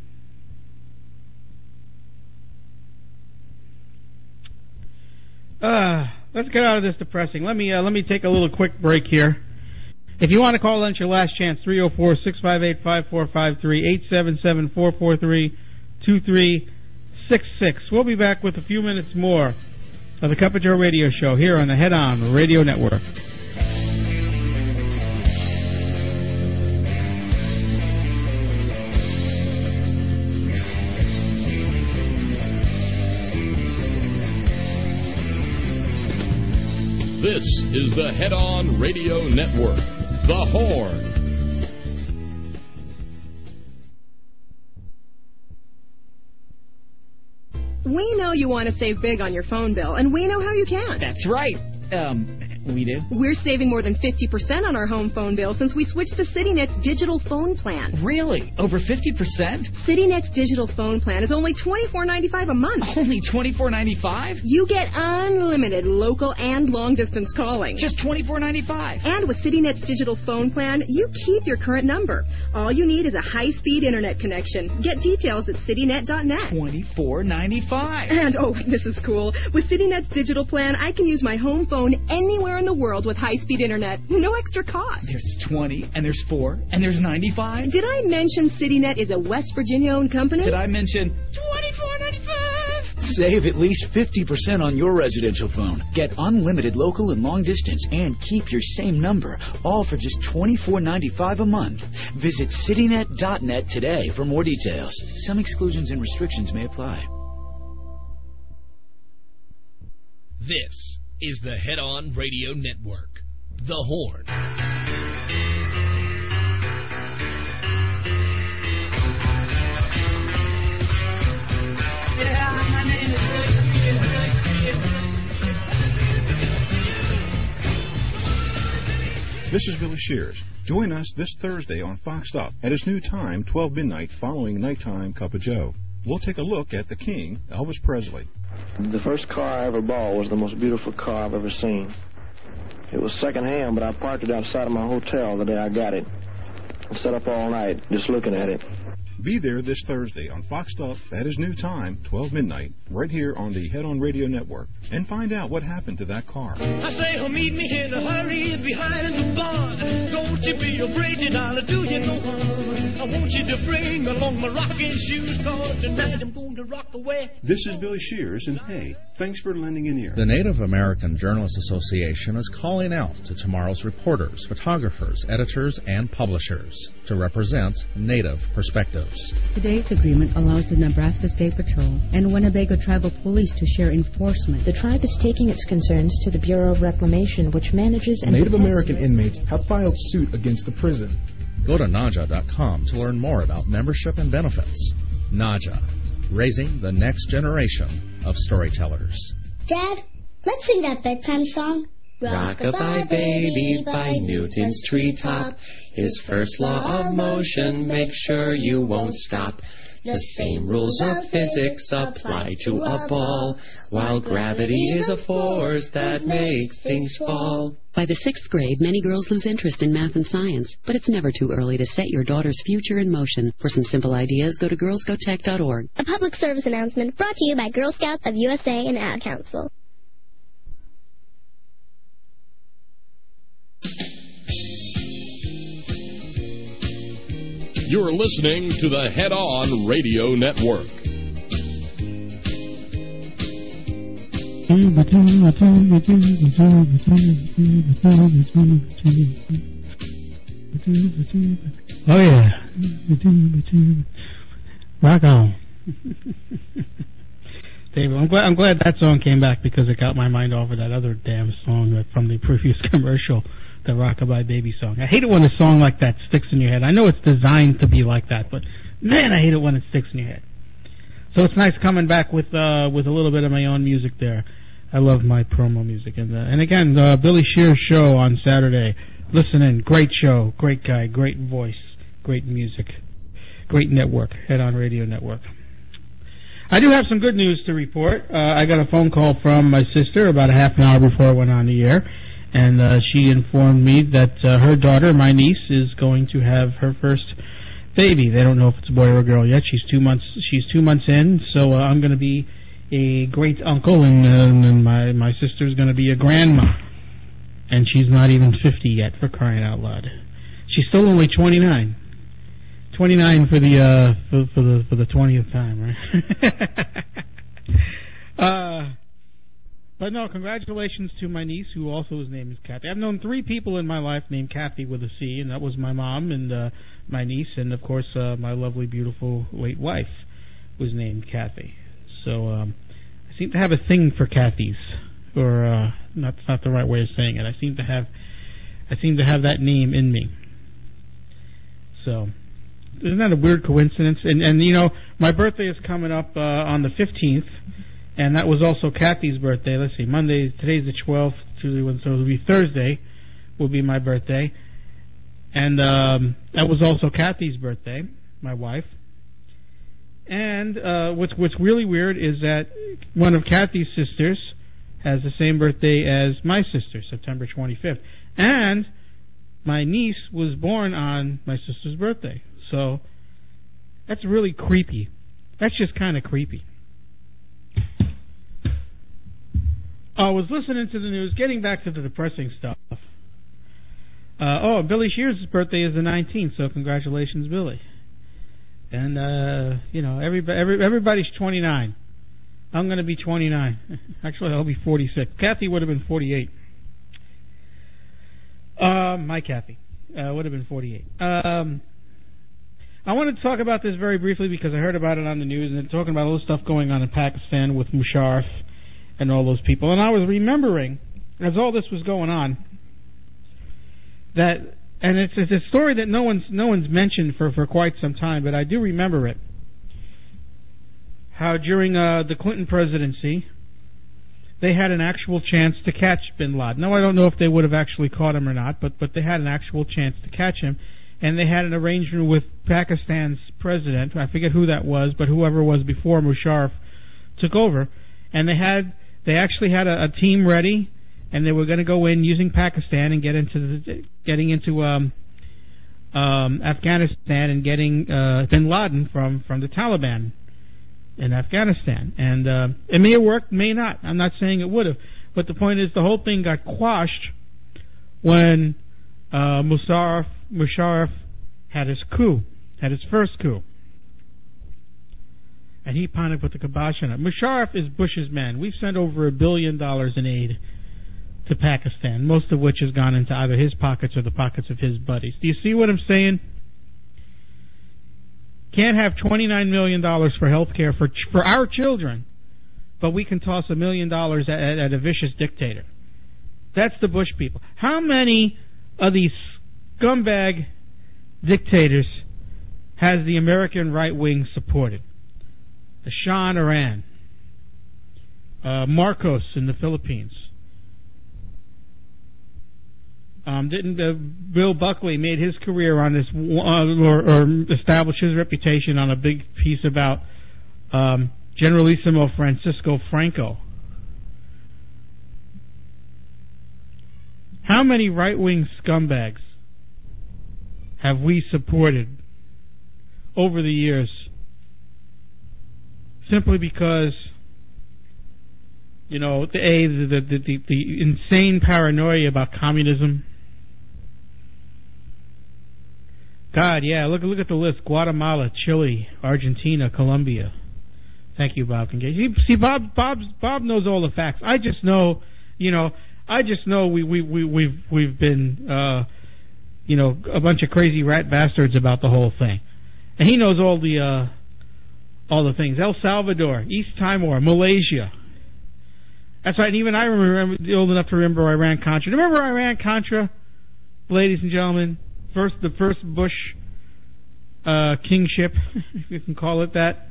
Uh, let's get out of this depressing. Let me uh, let me take a little quick break here. If you want to call in, it's your last chance. three oh four, six five eight, five four five three, eight seven seven, four four three, two three six six. We'll be back with a few minutes more of the Cup of Joe radio show here on the Head On Radio Network. This is the Head On Radio Network, The Horn. We know you want to save big on your phone bill, and we know how you can. That's right. Um, we do? We're saving more than fifty percent on our home phone bill since we switched to CityNet's digital phone plan. Really? Over fifty percent? CityNet's digital phone plan is only twenty-four ninety-five a month. Only twenty-four ninety-five? You get unlimited local and long-distance calling. Just twenty-four ninety-five? And with CityNet's digital phone plan, you keep your current number. All you need is a high-speed internet connection. Get details at citynet dot net. twenty-four ninety-five. And, oh, this is cool. With CityNet's digital plan, I can use my home phone anywhere in the world with high-speed internet. No extra cost. There's twenty, and there's four, and there's ninety-five. Did I mention CityNet is a West Virginia-owned company? Did I mention twenty-four ninety-five? Save at least fifty percent on your residential phone. Get unlimited local and long distance and keep your same number, all for just twenty-four ninety-five a month. Visit citynet dot net today for more details. Some exclusions and restrictions may apply. This is the Head On Radio Network, The Horn. This is Billy Shears. Join us this Thursday on Foxed Up at his new time, twelve midnight, following Nighttime Cup of Joe. We'll take a look at the King, Elvis Presley. The first car I ever bought was the most beautiful car I've ever seen. It was secondhand, but I parked it outside of my hotel the day I got it. I sat up all night just looking at it. Be there this Thursday on Foxed Up at his new time, twelve midnight, right here on the Head On Radio Network, and find out what happened to that car. I say, oh, meet me in a hurry behind the barn. Don't you be afraid, you darling, do you no harm. I want you to bring along my rocking shoes, cause tonight I'm going to rock away. This is Billy Shears, and hey, thanks for lending an ear. The Native American Journalists Association is calling out to tomorrow's reporters, photographers, editors, and publishers to represent Native perspectives. Today's agreement allows the Nebraska State Patrol and Winnebago Tribal Police to share enforcement. The tribe is taking its concerns to the Bureau of Reclamation, which manages and Native American inmates have filed suit against the prison. Go to N A J A dot com to learn more about membership and benefits. N A J A, raising the next generation of storytellers. Dad, let's sing that bedtime song. Rock-a-bye baby by Newton's treetop. His first law of motion, make sure you won't stop. The same rules of physics apply to a ball, while gravity is a force that makes things fall. By the sixth grade, many girls lose interest in math and science, but it's never too early to set your daughter's future in motion. For some simple ideas, go to girls go tech dot org. A public service announcement brought to you by Girl Scouts of U S A and Ad Council. You're listening to the Head On Radio Network. Oh, yeah. Rock on. David, I'm glad, I'm glad that song came back because it got my mind off of that other damn song from the previous commercial. The Rockabye Baby song. I hate it when a song like that sticks in your head. I know it's designed to be like that, but man, I hate it when it sticks in your head. So it's nice coming back with uh, with a little bit of my own music there. I love my promo music. And, uh, and again, uh, Billy Shears' show on Saturday. Listen in. Great show. Great guy. Great voice. Great music. Great network. Head On Radio Network. I do have some good news to report. Uh, I got a phone call from my sister about a half an hour before I went on the air. And uh, she informed me that uh, her daughter, my niece, is going to have her first baby. They don't know if it's a boy or a girl yet. She's two months. She's two months in, so uh, I'm going to be a great uncle, and, uh, and my my sister's going to be a grandma. And she's not even fifty yet, for crying out loud. She's still only twenty-nine. twenty-nine for the uh, for, for the for the twentieth time, right? uh. But no, congratulations to my niece, who also his name is Kathy. I've known three people in my life named Kathy with a C, and that was my mom and uh, my niece, and of course uh, my lovely, beautiful late wife was named Kathy. So um, I seem to have a thing for Kathys, or uh, That's not the right way of saying it. I seem to have, I seem to have that name in me. So, isn't that a weird coincidence? And and you know, my birthday is coming up uh, on the fifteenth, and that was also Kathy's birthday. Let's see, Monday. Today's the twelfth, so it'll be Thursday. Will be my birthday, and um, that was also Kathy's birthday, my wife. And uh, what's what's really weird is that one of Kathy's sisters has the same birthday as my sister, September twenty-fifth. And my niece was born on my sister's birthday. So that's really creepy. That's just kind of creepy. I was listening to the news, getting back to the depressing stuff. Uh, oh, Billy Shears' birthday is the nineteenth, so congratulations, Billy. And, uh, you know, everybody, every, everybody's twenty-nine. I'm going to be twenty-nine. Actually, I'll be forty-six. Kathy would have been forty-eight. Uh, my Kathy uh, would have been forty-eight. Um, I wanted to talk about this very briefly because I heard about it on the news, and they're talking about all the stuff going on in Pakistan with Musharraf and all those people. And I was remembering, as all this was going on, that... And it's, it's a story that no one's no one's mentioned for, for quite some time, but I do remember it. How during uh, the Clinton presidency, they had an actual chance to catch bin Laden. Now, I don't know if they would have actually caught him or not, but, but they had an actual chance to catch him. And they had an arrangement with Pakistan's president. I forget who that was, but whoever was before Musharraf took over. And they had they actually had a, a team ready. And they were going to go in using Pakistan and get into the, getting into um, um, Afghanistan and getting uh, bin Laden from, from the Taliban in Afghanistan. And uh, it may have worked, may not. I'm not saying it would have. But the point is the whole thing got quashed when uh, Musharraf, Musharraf had his coup, had his first coup. And he kind of put the kibosh on it. Musharraf is Bush's man. We've sent over a billion dollars in aid to Pakistan, most of which has gone into either his pockets or the pockets of his buddies. Do you see what I'm saying? Can't have twenty-nine million dollars for health care for for our children, but we can toss a million dollars at, at, at a vicious dictator. That's the Bush people. How many of these scumbag dictators has the American right wing supported? The Shah in Iran, uh, Marcos in the Philippines. Um, didn't uh, Bill Buckley made his career on this, uh, or, or established his reputation on a big piece about um, Generalissimo Francisco Franco? How many right-wing scumbags have we supported over the years simply because, you know, the, A, the, the, the, the insane paranoia about communism? God, yeah, look look at the list. Guatemala, Chile, Argentina, Colombia. Thank you, Bob Kincaid. See, see Bob Bob Bob knows all the facts. I just know, you know, I just know we we we we've we've been uh you know, a bunch of crazy rat bastards about the whole thing. And he knows all the uh all the things. El Salvador, East Timor, Malaysia. That's right, and even I remember old enough to remember Iran-Contra. Remember Iran-Contra, ladies and gentlemen? First, the first Bush uh, kingship, if you can call it that.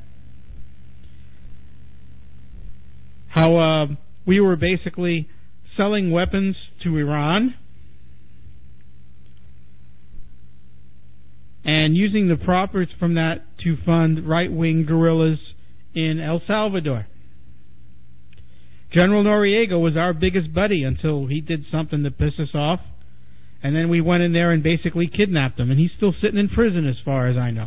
How uh, we were basically selling weapons to Iran and using the profits from that to fund right-wing guerrillas in El Salvador. General Noriega was our biggest buddy until he did something to piss us off. And then we went in there and basically kidnapped him. And he's still sitting in prison as far as I know.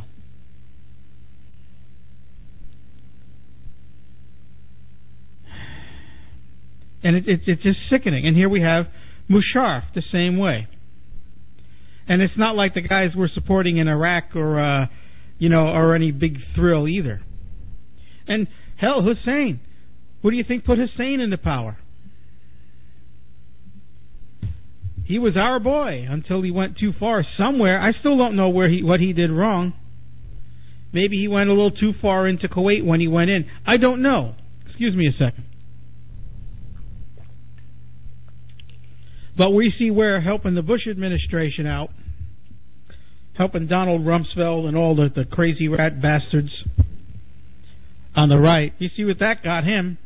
And it, it, it's just sickening. And here we have Musharraf the same way. And it's not like the guys we're supporting in Iraq or, uh, you know, or any big thrill either. And hell, Hussein. Who do you think put Hussein into power? He was our boy until he went too far somewhere. I still don't know where he what he did wrong. Maybe he went a little too far into Kuwait when he went in. I don't know. Excuse me a second. But we see where helping the Bush administration out, helping Donald Rumsfeld and all the, the crazy rat bastards on the right, you see what that got him.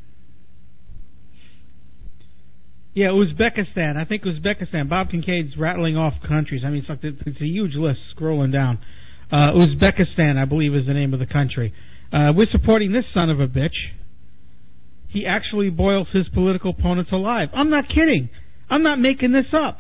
Yeah, Uzbekistan. I think Uzbekistan. Bob Kincaid's rattling off countries. I mean, it's, like the, it's a huge list scrolling down. Uh, Uzbekistan, I believe, is the name of the country. Uh, we're supporting this son of a bitch. He actually boils his political opponents alive. I'm not kidding. I'm not making this up.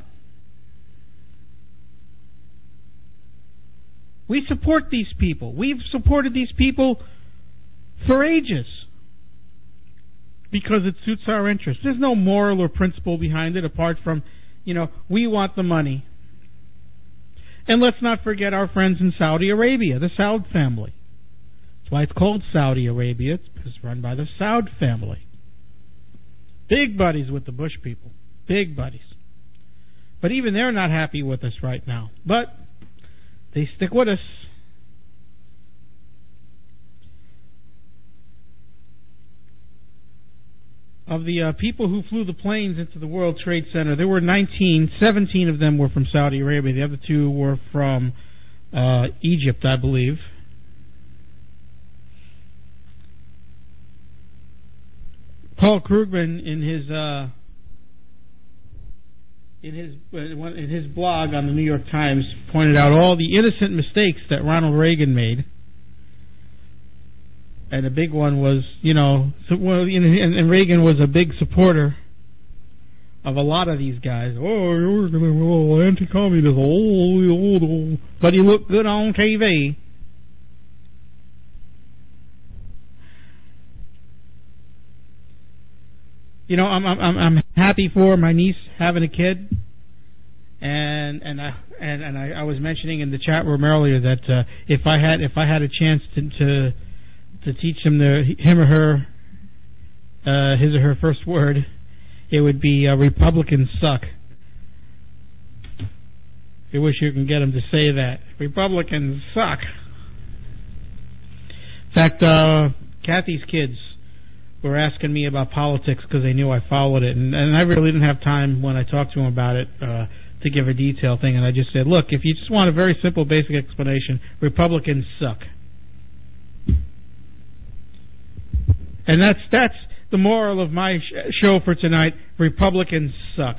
We support these people. We've supported these people for ages because it suits our interests. There's no moral or principle behind it apart from, you know, we want the money. And let's not forget our friends in Saudi Arabia, the Saud family. That's why it's called Saudi Arabia. It's run by the Saud family. Big buddies with the Bush people. Big buddies. But even they're not happy with us right now. But they stick with us. Of the uh, people who flew the planes into the World Trade Center, there were nineteen. seventeen of them were from Saudi Arabia. The other two were from uh, Egypt, I believe. Paul Krugman, in his uh, in his in his blog on the New York Times, pointed out all the innocent mistakes that Ronald Reagan made. And a big one was, you know, so, well, and Reagan was a big supporter of a lot of these guys. Oh, you're anti-communist, oh, but he looked good on T V. You know, I'm I'm I'm happy for my niece having a kid, and and I and, and I, I was mentioning in the chat room earlier that uh, if I had if I had a chance to. to to teach him the him or her uh, his or her first word, it would be uh, Republicans suck. I wish you can get him to say that. Republicans suck. In fact, uh, Kathy's kids were asking me about politics because they knew I followed it, and, and I really didn't have time when I talked to them about it uh, to give a detailed thing, and I just said, look, if you just want a very simple, basic explanation, Republicans suck. And that's that's the moral of my sh- show for tonight. Republicans suck.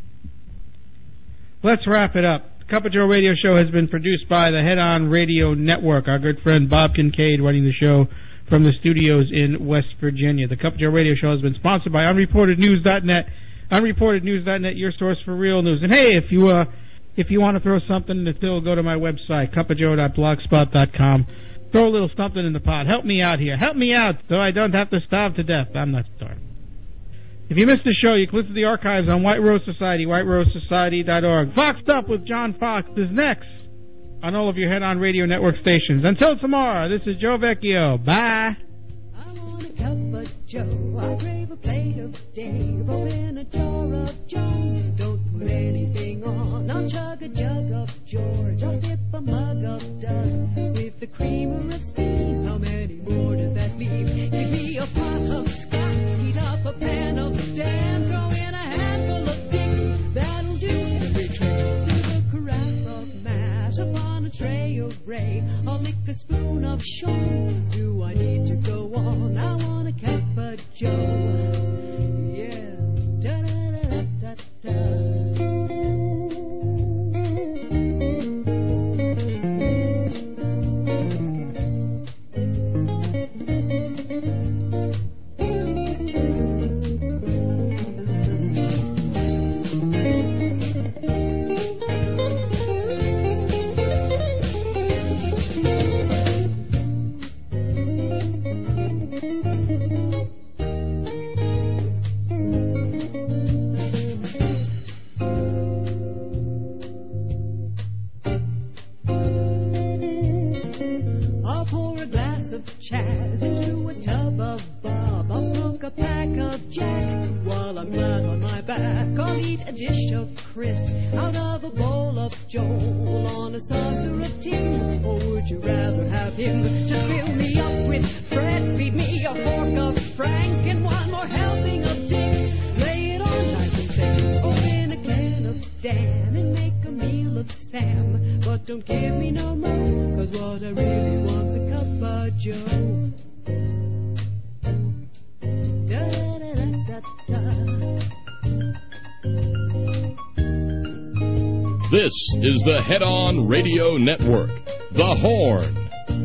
Let's wrap it up. The Cup of Joe radio show has been produced by the Head On Radio Network. Our good friend Bob Kincaid running the show from the studios in West Virginia. The Cup of Joe radio show has been sponsored by unreported news dot net. unreported news dot net, your source for real news. And hey, if you uh, if you want to throw something in the till, go to my website, cup of joe dot blogspot dot com. Throw a little something in the pot. Help me out here. Help me out so I don't have to starve to death. I'm not starving. If you missed the show, you can listen to the archives on White Rose Society, white rose society dot org. Foxed Up with John Fox is next on all of your Head On Radio Network stations. Until tomorrow, this is Joe Vecchio. Bye. I want a cup of Joe. I crave a plate of Dave. Open a jar of Joe. Don't put anything on. I'll chug a jug of George. I'll sip a mug of Doug with the creamer of steam. How many more does that leave? Give me a pot of scotch. Heat up a pan of Stan. Throw in a handful of Dick. That'll do every trick. Serve a carafe of mash upon a tray of Ray. I'll lick a spoon of Sean. Do I need to go on? I want a cup of Joe. Yeah. Da da da da da. Chaz into a tub of Bob. I'll smoke a pack of Jack while I'm flat on my back. I'll eat a dish of Chris out of a bowl of Joel on a saucer of Tim. Or would you rather have him just fill me up with Fred? Feed me a fork of Frank and one more helping of Dick. Lay it on nice and thick. Open a ham. But don't give me no more, cause what I really want's a cup of joe. Da-da-da-da-da-da. This is the Head On Radio Network, The Horn.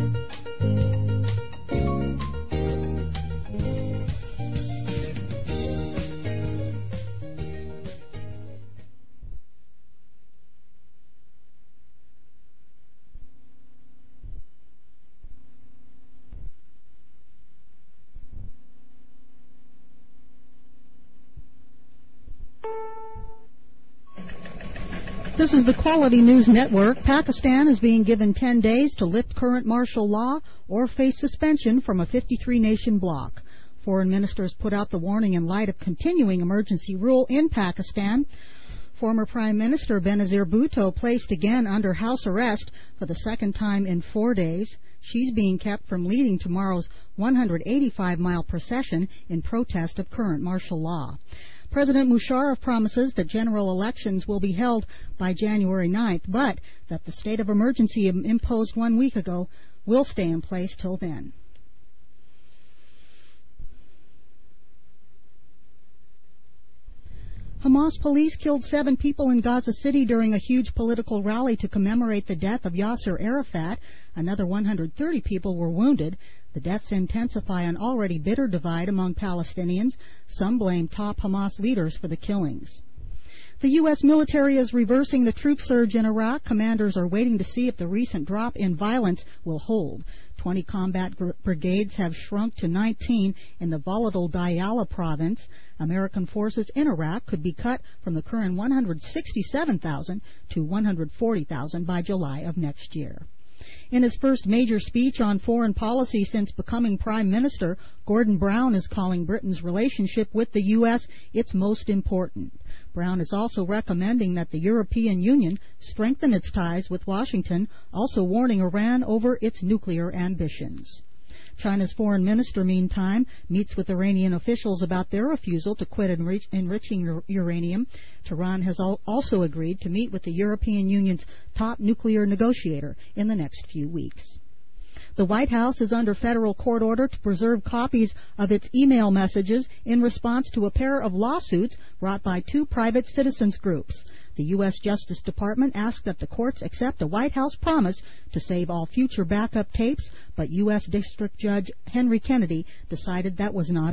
This is the Quality News Network. Pakistan is being given ten days to lift current martial law or face suspension from a fifty-three nation bloc. Foreign ministers put out the warning in light of continuing emergency rule in Pakistan. Former Prime Minister Benazir Bhutto placed again under house arrest for the second time in four days. She's being kept from leading tomorrow's one hundred eighty-five mile procession in protest of current martial law. President Musharraf promises that general elections will be held by January ninth, but that the state of emergency imposed one week ago will stay in place till then. Hamas police killed seven people in Gaza City during a huge political rally to commemorate the death of Yasser Arafat. Another one hundred thirty people were wounded. The deaths intensify an already bitter divide among Palestinians. Some blame top Hamas leaders for the killings. The U S military is reversing the troop surge in Iraq. Commanders are waiting to see if the recent drop in violence will hold. Twenty combat gr- brigades have shrunk to nineteen in the volatile Diyala province. American forces in Iraq could be cut from the current one hundred sixty-seven thousand to one hundred forty thousand by July of next year. In his first major speech on foreign policy since becoming Prime Minister, Gordon Brown is calling Britain's relationship with the U S its most important. Brown is also recommending that the European Union strengthen its ties with Washington, also warning Iran over its nuclear ambitions. China's foreign minister, meantime, meets with Iranian officials about their refusal to quit enrich- enriching uranium. Tehran has al- also agreed to meet with the European Union's top nuclear negotiator in the next few weeks. The White House is under federal court order to preserve copies of its email messages in response to a pair of lawsuits brought by two private citizens groups. The U S Justice Department asked that the courts accept a White House promise to save all future backup tapes, but U S District Judge Henry Kennedy decided that was not